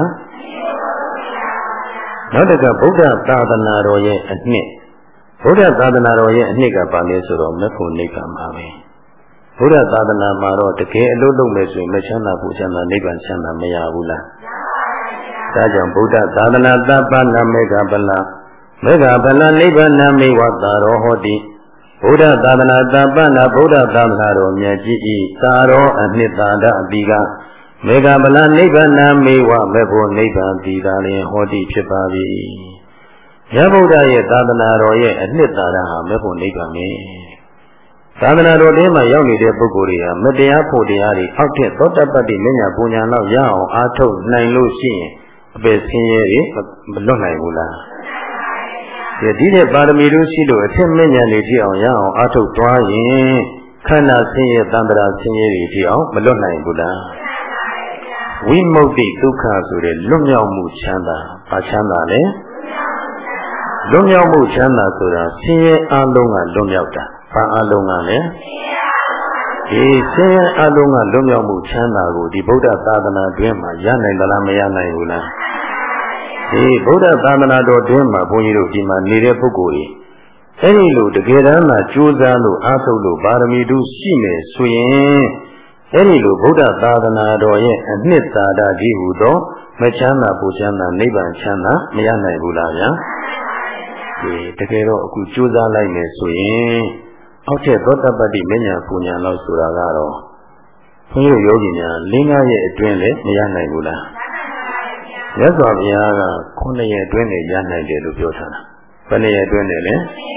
နောက်တစ်ခါဗုဒ္ဓသာသနာတော်ရဲ့အနှစ်ဗုဒ္ဓသာသနာတော်ရဲ့အနှစ်ကပါလဲဆိုတော့မေဖို့နိဗ္ဗာန်ပါပဲဗုဒ္ဓသာသနာမှာတော့တကယ်အလုပ်လုပ်မယ်ဆိုရင်မချမ်းသာဘူးချမ်းသာနိဗ္ဗာန်ချမ်းသာမရဘူးလားဒါကြောင့်ဗုဒ္ဓသာသနာတပ္ပနာမေဃပလမေဃပလနိဗ္ဗာန်မေဝတာရောဟောတိဗုဒ္ဓသာသနာတပ္ပနာဗုဒ္ဓသာသနာတော်မြတ်ကြီးဤသာရောအနှစ်သာဒအတိကမေဃပလနိဗ္ဗာန်မေဝမေဖို့နိဗ္ဗာန်ဒီသာလင်ဟောတိဖြစ်ပါ၏မြတ်ဗုဒ္ဓရဲ့သာသနာတော်ရဲ့အနှစ်သာရဟာမေဖို့နိဗ္ဗာန်ပဲသာသနာတော်ထဲမှာရောက်နေတဲ့ပုဂ္ဂိုလ်တွေဟာမတရားဖို့တရားတွေအောက်ထက်သောတပတ္တိမညာပူညာလောက်ရအောင်အားထုတ်နိုင်လို့ရှိရင်အပေဆင်းရဲတွေမလွတ်နိုင်ဘူးလားဒီတဲ့ပါရမီတို့ရှိလို့အထက်မညာတွေကြည့်အောင်ရအောင်အားထုတ်သွားရင်ခန္ဓာဆင်းရဲတန္တရာဆင်းရဲတွေကြည့်အောင်မလွတ်နိုင်ဘူးလားဝိမု ക്തി ဒုက္ခဆိုတဲ့လွတ်မြောက်မှုချမ်းသာဘာချမ်းသာလဲလွတ်မြောက်မှုချမ်းသာဆိုတာဆင်းရဲအလုံးကလွတ်မြောက်တာဘာအလုံးကလဲဒီဆင်းရဲအလုံးကလွတ်မြောက်မှုချမ်းသာကိုဒီဗုဒ္ဓသာသနာတွင်မှာရနိုင်သလားမရနိုင်ဘူးလားဒီဗုဒ္ဓသာသနာတော်တွင်မှာဘုန်းကြီးတို့ဒီမှာနေတဲ့ပုဂ္ဂိုလ်ကြီးအဲဒီလိုတကယ်တမ်းမှကြိုးစားလို့အားထုတ်လို့ပါရမီတို့ရှိမယ်ဆိုရင်အဲဒီလိုဗုဒ္ဓသာသနာတော်ရဲ့အနှစ်သာရကြီးဟူသောမချမ်းသာပူချမ်းသာနိဗ္ဗာန်ချမ်းသာမရနိုင်ဘူးလားဗျာတကယ်တော့အခုကြိုးစားလိုက်မယ်ဆိုရင်အောက်ထက်သောတပတ္တိမညာပူညာလောက်ဆိုတာကတော့ဘုန်းကြီးတို့ယောဂီများလင်းကားရဲ့အတွင်းလည်းမရနိုင်ဘူးလားမြတ်စွာဘုရားက9ရက်အတွင်းနဲ့ရနိုင်တယ်လို့ပြောထားတာဘယ်နှစ်ရက်အတွင်းနဲ့လဲ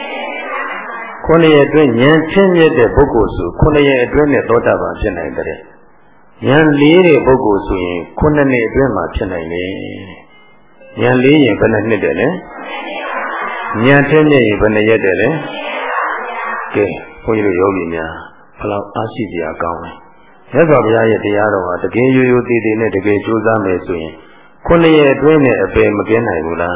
9ရက်အတွင်းဉာဏ်ချင်းမြတ်တဲ့ပုဂ္ဂိုလ်ဆို9ရက်အတွင်းနဲ့သောတာပန်ဖြစ်နိုင်တဲ့ဉာဏ်လေးတဲ့ပုဂ္ဂိုလ်ဆိုရင်9နှစ်အတွင်းမှာဖြစ်နိုင်တယ်ဉာဏ်လေးရင်ဘယ်နှစ်နှစ်တယ်လဲဉာဏ်ချင်းမြတ်ရင်ဘယ်နှစ်ရက်တယ်လဲကဲဘုန်းကြီးတို့ယောဂီများဘယ်လောက်အားရှိကြကောင်းလဲမြတ်စွာဘုရားရဲ့တရားတော်ဟာတကယ်ရိုးရိုးသေးသေးနဲ့တကယ်ကြိုးစားမယ်ဆိုရင်9ရက်အတွင်းနဲ့အပယ်မကင်းနိုင်ဘူးလား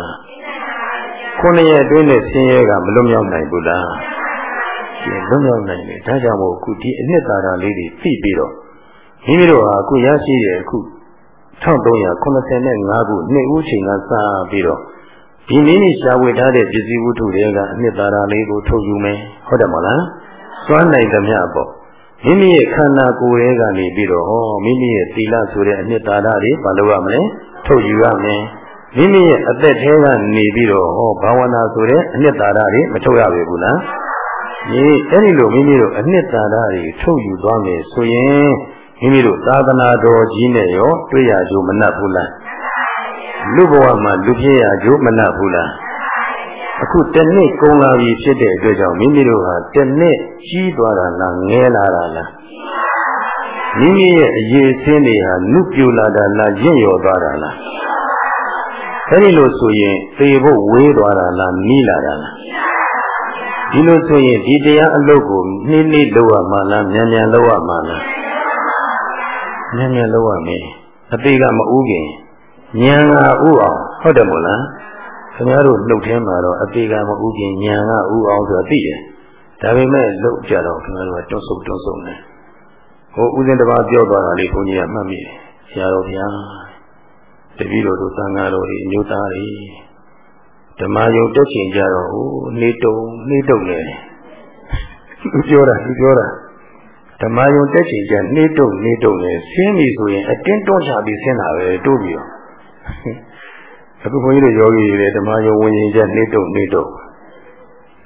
9ရက်အတွင်းနဲ့ဆင်းရဲကမလွတ်မြောက်နိုင်ဘူးလားလွတ်မြောက်နိုင်တယ်ဒါကြောင့်မို့အခုဒီအနှစ်သာရလေးတွေသိပြီးတော့မိမိတို့ဟာအခုရရှိတဲ့အခု1385ခုနှစ်ဦးချိန်ကစပြီးတော့ဒီမိမိရှားဝေထားတဲ့ပစ္စည်းဝတ္ထုတွေကအနှစ်သာရလေးကိုထုတ်ယူမယ်ဟုတ်တယ်မလားစွမ်းနိုင်သမျှပေါ့မိမိရဲ့ခန္ဓာကိုယ်ရဲ့ကနေပြီးတော့မိမိရဲ့သီလဆိုတဲ့အနှစ်သာရတွေမလုပ်ရမလဲထုတ်ယူရမယ်မိမိရဲ့အသက်ထဲကနေပြီးတော့ဘာဝနာဆိုတဲ့အနှစ်သာရတွေမထုတ်ရပေဘူးလားဒီအဲ့ဒီလိုမိမိတို့အနှစ်သာရတွေထုတ်ယူသွားမယ်ဆိုရင်မိမိတို့သာသနာတော်ကြီးနဲ့ရောတွေ့ရကြမနှက်ဘူးလားလူဘဝမှာလူဖြစ်ရကြမနှက်ဘူးလားအခုတစ်နှစ်ကုန်လာပြီဖြစ်တဲ့အတွက်ကြောင့်မိမိတို့ဟာတစ်နှစ်ကြီးသွားတာလားငဲလာတာလားမိမိရဲ့အရေးအစင်းတွေဟာနုပြိုလာတာလားရင့်ရော်သွားတာလားအဲဒီလိုဆိုရင်သေဖို့ဝေးသွားတာလားနီးလာတာလားဒီလိုဆိုရင်ဒီတရားအလုပ်ကိုနှိမ့်နှိမ့်လုပ်ရမှာလားမြန်မြန်လုပ်ရမှာလားမြန်မြန်လုပ်ရမယ်အသေးကမဥခင်ဉာဏ်ကဥအောင်ဟုတ်တယ်မို့လားခင်ဗျားတို့နှုတ်ထဲမှာတော့အသေးကမဥခင်ဉာဏ်ကဥအောင်ဆိုတာသိတယ်ဒါပေမဲ့လုပ်ကြတော့ခင်ဗျားတို့ကတွန့်ဆုတ်နေဟိုဥစဉ်တစ်ပါးပြောသွားတာလေးဘုန်းကြီးကမှတ်မိတယ်ဆရာတော်ဗျာတပည့်တော်တို့သံဃာတော်တွေအမျိုးသားတွေဓမ္မယုံတက်ချင်ကြတော့နေတုံနေသူပြောတာဓမ္မယုံတက်ချင်ကြနေတုံနေဆင်းပြီဆိုရင်အတင်းတွန်းချပြီးဆင်းတာပဲတိုးပြီးတော့အခုဘုန်းကြီးတို့ယောဂီတွေဓမ္မယုံဝင်ရင်ကြနေတုံ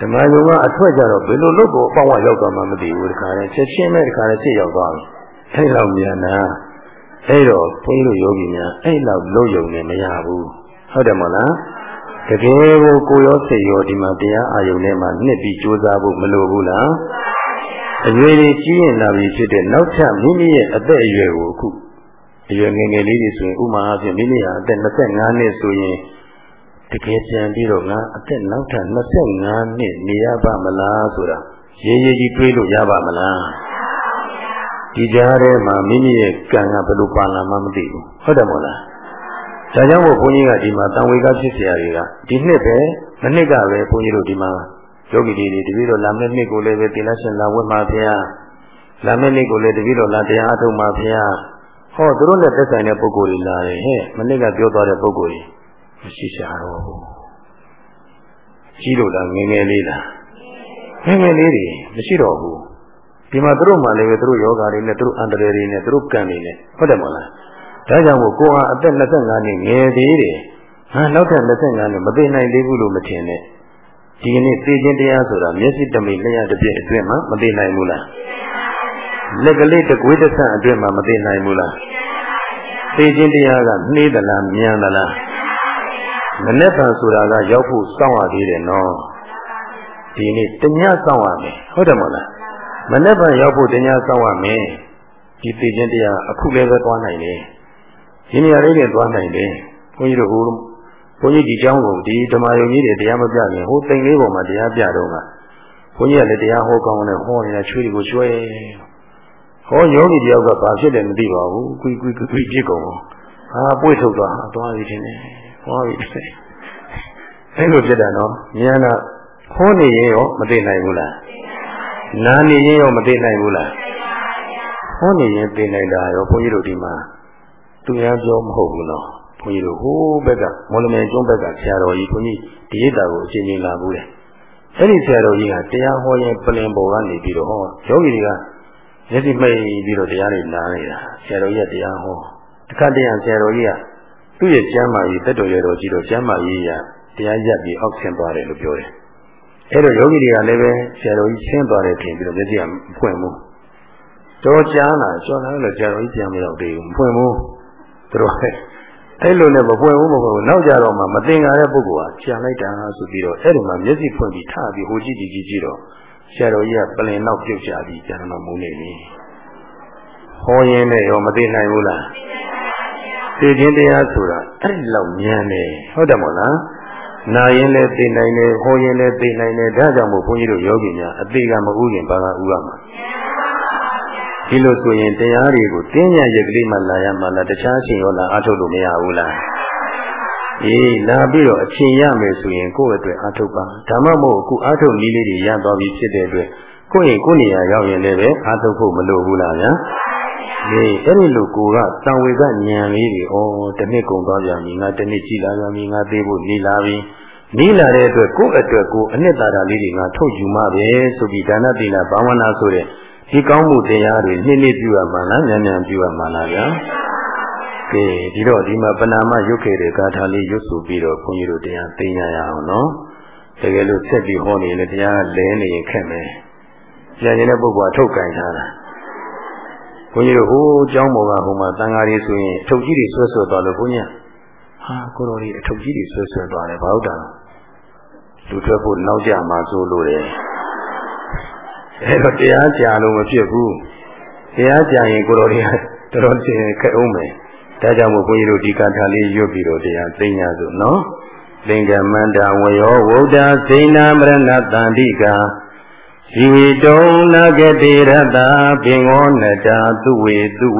ဓမ္မယုံကအထွက်ကြတော့ဘယ်လိုလုပ်ကိုအပေါင်းအရောက်သွားမှမသိဘူးတခါတည်းချက်ချင်းပဲတခါတည်းဖြစ်ရောက်သွားပြီအဲ့လောက်မြန်တာအဲ့တော့ဘုန်းကြီးတို့ယောဂီများအဲ့လောက်လို့ယုံနေမရဘူးဟုတ်တယ်မဟုတ်လားတကယ်ကိုရောစိတ်ရောဒီမှာတရားအာယုန်ထဲမှာနှစ်ပြီးကြိုးစားဖို့မလိုဘူးလားအရွယ်ကြီးကြီးရင်လာပြီဖြစ်တဲ့နောက်ထပ်မိမိရဲ့အသက်အရွယ်ကိုအခုအရွယ်ငယ်ငယ်လေးတွေဆိုရင်ဥမာအဖြစ်မိမိဟာအသက်25နှစ်ဆိုရင်တကယ်ပြန်ပြီးတော့ငါအသက်နောက်ထပ်25နှစ်နေရပါမလားဆိုတာရေးရေးကြီးတွေးလို့ရပါမလားဒီကြားထဲမှာမိမိရဲ့ကံကဘယ်လိုပါလာမှမသိဘူးဟုတ်တယ်မို့လားဒါကြောင့်မို့ဘုန်းကြီးကဒီမှာတန်ဝေကဖြစ်เสียတွေကဒီနှစ်ပဲမနှစ်ကပဲဘုန်းကြီးတို့ဒီမှာယောဂီတွေတပည့်တော်လာမယ့်နှစ်ကိုလည်းပဲသီလရှင်လာဝတ်မှာဖျားလာမယ့်နှစ်ကိုလည်းတပည့်တော်လာတရားအထုတ်မှာဖျားဟောသူတို့နဲ့သက်ဆိုင်တဲ့ပုဂ္ဂိုလ်တွေလာတယ်ဟဲ့မနှစ်ကပြောသွားတဲ့ပုဂ္ဂိုလ်တွေမရှိရှာတော့ဘူးကြီးလို့လားငယ်ငယ်လေးလားငယ်ငယ်လေးတွေမရှိတော့ဘူးဒီမှာသူတို့မှလည်းပဲသူတို့ယောဂါတွေနဲ့သူတို့အန္တရာယ်တွေနဲ့သူတို့ကံတွေနဲ့ဟုတ်တယ်မဟုတ်လားဒါကြောင့်မို့ကိုဟာအသက်25နှစ်ငယ်သေးတယ်ဟာနောက်ထပ်25နှစ်မသိနိုင်သေးဘူးလို့မထင်နဲ့ဒီကနေ့သိခြင်းတရားဆိုတာမျက်စိတမိလျှက်တစ်ပြည့်အတွင်းမှာမသိနိုင်ဘူးလားလက်ကလေးတကွေးတစ်ဆန့်အတွင်းမှာမသိနိုင်ဘူးလားသိခြင်းတရားကနှေးသလားမြန်သလားမနေ့ကဆိုတာကရောက်ဖို့စောင့်ရသေးတယ်နော်ဒီနေ့တညစောင့်ရမယ်ဟုတ်တယ်မဟုတ်လားမနေ့ကရောက်ဖို့တညစောင့်ရမယ်ဒီသိခြင်းတရားအခုလည်းပဲသွားနိုင်တယ်ဒီနေရာလေးတွေသွားနိုင်တယ်ဘုန်းကြီးတို့ဘုန်းကြီးဒီเจ้าကိုဒီဓမ္မယုံကြီးတွေတရားမပြရင်ဟိုတိမ်လေးပေါ်မှာတရားပြတော့ကဘုန်းကြီးကလည်းတရားဟောကောင်းတယ်ဟောနေတာချွေးတွေကိုချွဲဟောယောဂီတယောက်ကဘာဖြစ်တယ်မသိပါဘူးကွီပြစ်ကုန်ဟာပွေ့ထုတ်သွားပြီထင်တယ်ဟောပြီအဲ့လိုဖြစ်တာနော်ဉာဏ်ကဟောနေရင်ရောမသိနိုင်ဘူးလားနားနေရင်ရောမသိနိုင်ဘူးလားဟောနေရင်သိနိုင်တာရောဘုန်းကြီးတို့ဒီမှာသူများပြောမဟုတ်ဘူးနော်ဘုန်းကြီးတို့ဟိုးဘက်ကမော်လမြိုင်ကျွန်းဘက်ကဆရာတော်ကြီးဘုန်းကြီးဒီရတာကိုအချိန်ချင်းလာဘူးလေအဲ့ဒီဆရာတော်ကြီးကတရားဟောရင်ပလင်ပေါ်ကနေပြီးတော့ဟောယောဂီတွေကမျက်စိမှိတ်ပြီးတော့တရားတွေနားနေတာဆရာတော်ကြီးကတရားဟောတစ်ခါတည်းဆရာတော်ကြီးကသူ့ရဲ့ကျမ်းမာရေးတက်တော်ရတော်ကြီးတော့ကျမ်းမာရေးရတရားရပ်ပြီးအောက်ဆင်းသွားတယ်လို့ပြောတယ်အဲ့တော့ယောဂီတွေကလည်းပဲဆရာတော်ကြီးဆင်းသွားတယ်ထင်ပြီးတော့မျက်စိကမဖွင့်ဘူးတော့ကြားလာကျော်လာလို့ဆရာတော်ကြီးပြန်မရောက်သေးဘူးမဖွင့်ဘူးသူတို့အဲ့လိုနဲ့မဖွင့်ဘူးနောက်ကြတော့မှမတင်ကြတဲ့ပုဂ္ဂိုလ်ဟာကြာလိုက်တာဆိုပြီးတော့အဲ့ဒီမှာမျက်စိဖွင့်ပြီးထပြီးဟိုကြည့်ကြည့်တော့ဆရာတော်ကြီးကပလင်နောက်ပြုတ်ကြပြီးကျန်တော့မူနေပြီဟောရင်းနဲ့ရောမသိနိုင်ဘူးလားသိခြင်းတရားဆိုတာအဲ့လောက်ဉာဏ်နဲ့ဟုတ်တယ်မို့လားနာရင်လည်းသိနိုင်တယ်ဟောရင်လည်းသိနိုင်တယ်ဒါကြောင့်မို့ဘုန်းကြီးတို့ယောဂီများအသေးကမဥရင်ဘာကဥရမှာဒီလိုဆိုရင်တရားတွေကိုတင်းညံ့ရက်ကလေးမှလာရမှလားတခြားအချိန်ရောလာအားထုတ်လို့မရဘူးလားအေးလာပြီးတော့အချိန်ရမယ်ဆိုရင်ကိုယ့်အတွက်အားထုတ်ပါဒါမှမဟုတ်အခုအားထုတ်နည်းလေးတွေရသွားပြီဖြစ်တဲ့အတွက်ကိုယ့်နေရာရောက်ရင်လည်းပဲအားထုတ်ဖို့မလိုဘူးလားဗျာအေးအဲ့ဒီလိုကိုကတံဝေကဉာဏ်လေးတွေတစ်နှစ်ကုန်သွားပြန်ပြီငါတစ်နှစ်ကြည့်လာပြန်ပြီငါသိဖို့နေလာပြီနေလာတဲ့အတွက်ကိုယ့်အတွက်ကိုအနှစ်သာရလေးတွေငါထုတ်ယူမှပဲဆိုပြီးဒါနသီလဘာဝနာဆိုတဲ့ဒီကောင်းမှုတရားတွေနေ့နေ့ပြုရမှာလားဉာဏ်ဉာဏ်ပြုရမှာလားဗျာကဲဒီတော့ဒီမှာပဏာမရုပ်ခဲ့တဲ့ဂါထာလေးရွတ်ဆိုပြီးတော့ဘုန်းကြီးတို့တရားသိညာရအောင်နော်တကယ်လို့ဆက်ပြီးဟောနေရင်တရားလဲနေရင်ခက်မယ်ပြန်နေတဲ့ပုဂ္ဂိုလ်ကထုတ်ကင်ထားတာဘုန်းကြီးတို့ဟိုးကျောင်းပေါ်ကဟိုမှာတန်ဃာတွေဆိုရင်အထုပ်ကြီးတွေဆွဲသွားလို့ဘုန်းကြီးဟာကိုတော်ကြီးအထုပ်ကြီးတွေဆွဲသွားတယ်ဘာဟုတ်တာလူထွက်ဖို့နောက်ကြမှာစိုးလို့တယ်အဲ့တော့တရားကြာလို့မဖြစ်ဘူးတရားကြာရင်ကိုတော်တွေကတော်တော်ချင်းခက်အောင်မယ်ဒါကြောင့်မို့ဘုန်းကြီးတို့ဒီကာထာလေးရွတ်ပြီးတော့တရားသိညာဆိုနော်သင်္ကမန္တဝယောဝုဒ္ဓစေနာမရဏတန္တိကာဇီဝိတုံနာဂတိရတပင်ဝနတာသူဝေ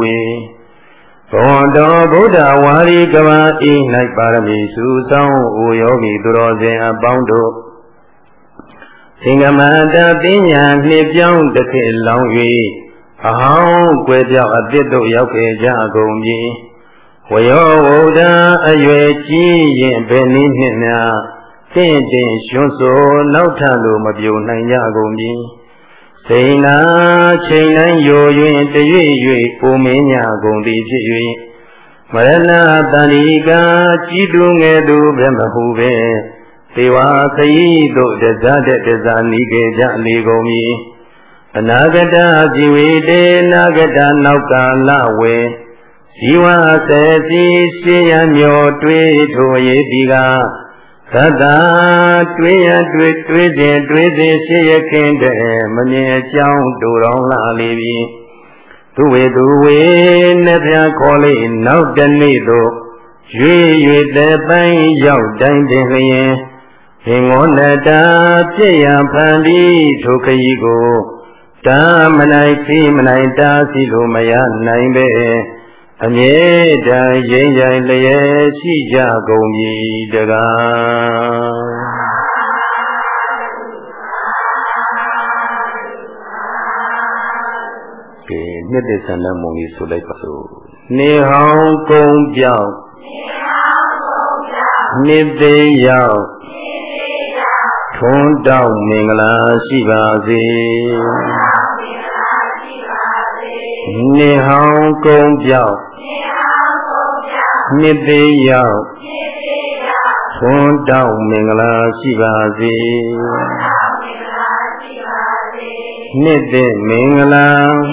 ဘောတောဗုဒ္ဓဝါရီကဘာဤ၌ပါရမီစုဆောင်အိုယောဂီသူတော်စင်အပေါင်းတို့သင်္ကမန္တပညာနှစ်ပြောင်းတစ်ခေတ်လောင်း၍အဟောင်းကွယ်ပြောက်အသစ်တို့ရောက်ခဲ့ကြကုန်ပြီဝယောဝုဒ္ဓအရွယ်ကြီးရင်ဘယ်နည်းနှင့်များတင့်ရွှွန်းဆိုနောက်ထလို့မပြိုနိုင်ကြကုန်ပြီစိန်နာချိန်တိုင်းယို၍တရွေ့၍ပုံမင်းညာကုန်သည်ဖြစ်၍မရဏတန္တိကာကြီးသူငယ်သူပဲမဟုတ်ပဲသေဝခရီးတို့တဇတဲ့တဇာနိကေကြလေကုန်မည်အနာဂတဇီဝေတေနာဂတနောက်ကာလဝေဇီဝစေစီရှေးရမျိုးတွေးထိုရေးဒီကသတ္တတွေးရတွေးစဉ်ရှေးရခင်တဲ့မမြင်အကြောင်းတူတော်လာလေပြီသူဝေနဲ့ပြခေါ်လေးနောက်တနေ့သို့ရွေတဲ့ပိုင်းရောက်တိုင်းတင်လျင်ဟင်္ဂောနတာပြည့်ရဖန်ဒီထိုခရီးကိုတာမနိုင်စီမနိုင်တာစီလိုမရနိုင်ပဲအမြဲတမ်းရင်ကြိုင်လျက်ရှိကြကုန်ပြီတကားကဲမြတ်တဲ့ဆန္ဒမုံကြီးဆိုလိုက်ပါစို့နေဟောင်းကုန်းပြောင်းနှစ်သိရောက်ထွန်းတောက်မင်္ဂလာရှိပါစေနေဟောင်းကုန်းပြောင်းနှစ်သိရောက်ထွန်းတောက်မင်္ဂလာရှိပါစေနှစ်သိမင်္ဂလာ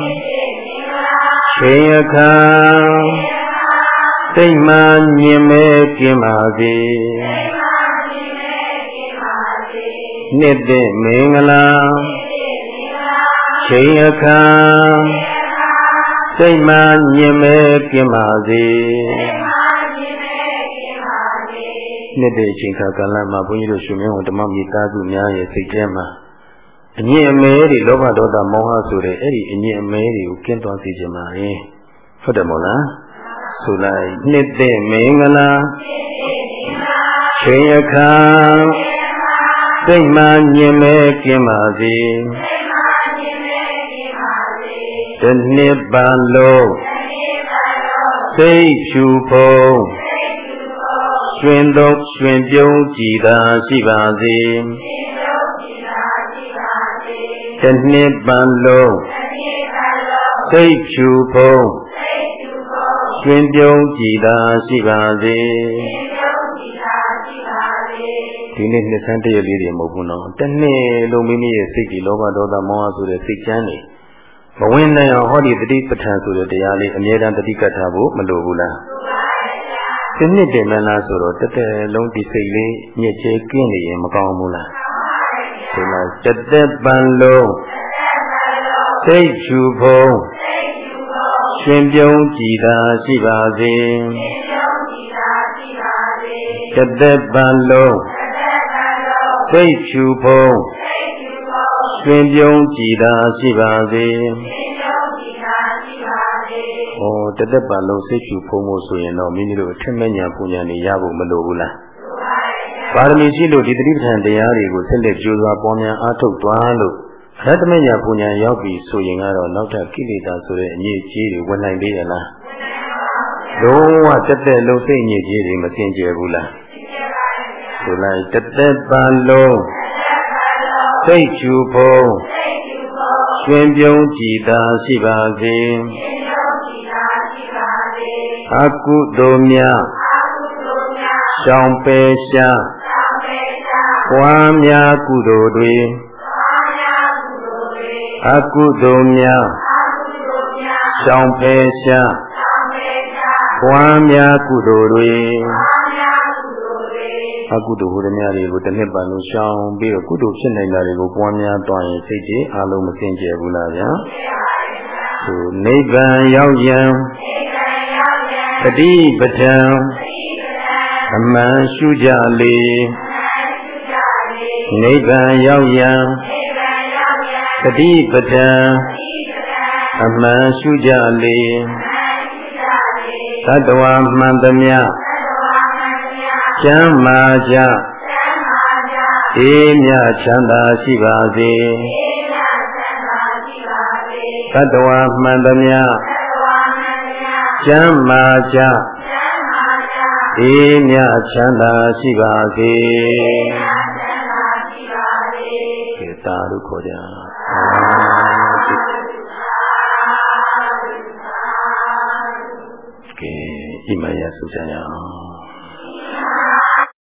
ချိန်အခါစိတ်မှမြင်မဲ့ကျင်ပါစေနှစ်သိမင်္ဂလာချိန်အခါစိတ်မှမြင်မဲ့ကျင်ပါစေနှစ်သိချိန်ခါကာလမှာဘုန်းကြီးတို့ရှင်မင်းဓမ္မမိသားစုများရဲ့စိတ်ထဲမှာအငြင်းအမဲတွေလောဘဒေါသမောဟဆိုတဲ့အဲ့ဒီအငြင်းအမဲတွေကိုကင်းသွားစေခြင်းပါလေဟုတ်တယ်မို့လားဆိုလိုက်နှစ်သိမင်္ဂလာချိန်အခါစိတ်မှမြင်မဲ့ကျင်ပါစေတနှစ်ပတ်လုံးစိတ်ဖြူဖုံးရွှင်ပြုံးကြည်သာရှိပါစေတနှစ်ပတ်လုံးစိတ်ဖြူဖုံးရွှင်ပြုံးကြည်သာရှိပါစေဒီနေ့နှစ်ဆန်းတရလေးတွေမဟုတ်ဘူးနော်တနေ့လုံးမိမိရဲ့စိတ်ဒီလောဘဒေါသမောဟဆိုတဲ့စိတ်ချမ်းနေမဝင်နိုင်အောင်ဟောဒီတတိပဋ္ဌာန်ဆိုတဲ့တရားလေးအမြဲတမ်းတတိကတ်ထားဖို့မလိုဘူးလားဒီနှစ်တည်းမလားဆိုတော့တက်တက်လုံးဒီစိတ်လေးညစ်ချေကင်းနေရင်မကောင်းဘူးလားဒီမှာတက်တက်ပန်လုံးစိတ်ဖြူဖုံးရှင်ပြုံးကြည်သာရှိပါစေတက်တက်ပန်လုံးစိတ်ဖြူဖုံးရှင်ပြုံးကြည်သာရှိပါစေတသက်ပါလုံးစိတ်ဖြူဖုံးဖို့ဆိုရင်တော့မိမိတို့အထက်မဲ့ညာပူညာနေရဖို့မလိုဘူးလားပါရမီရှိလို့ဒီတတိပဋ္ဌာန်တရားတွေကိုဆက်လက်ကြိုးစားပွားများအားထုတ်သွားလို့အထက်မဲ့ညာပူညာရောက်ပြီဆိုရင်ကတော့နောက်ထပ်ကိလေသာဆိုတဲ့အငြိအကျေးတွေဝင်နိုင်သေးရလားလုံးဝတက်တက်လုံးစိတ်ညစ်ကြေးတွေမစင်ကြယ်ဘူးလားဆိုလိုက်တသက်ပါလုံးစိတ်ဖြူဖုံးရှင်ပြုံးကြည်သာရှိပါစေအကုသိုလ်များရှောင်ပယ်ရှားပွားများကုသိုလ်တွေအကုသိုလ်များရှောင်ပယ်ရှားပွားများကုသိုလ်တွေအကုသိုလ်ဟူသည်များတွေကိုတစ်နှစ်ပတ်လုံးရှောင်ပြီးတော့ကုသိုလ်ဖြစ်နိုင်တာတွေကိုပွားများသွားရင်စိတ်ကြီးအလုံးမစင်ကြယ်ဘူးလားဗျာဆိုနိဗ္ဗာန်ရောက်ရန်တတိပဋ္ဌာန်အမှန်ရှုကြလေနိဗ္ဗာန်ရောက်ရန်တတိပဋ္ဌာန်အမှန်ရှုကြလေသတ္တဝါမှန်သမျှကျမ်းမာကြအေးမြချမ်းသာရှိပါစေသတ္တဝါမှန်သမျှကျမ်းမာကြအေးမြချမ်းသာရှိပါစေကဲသာဓုခေါ်ကြကဲဣမယဆုကြရအောင်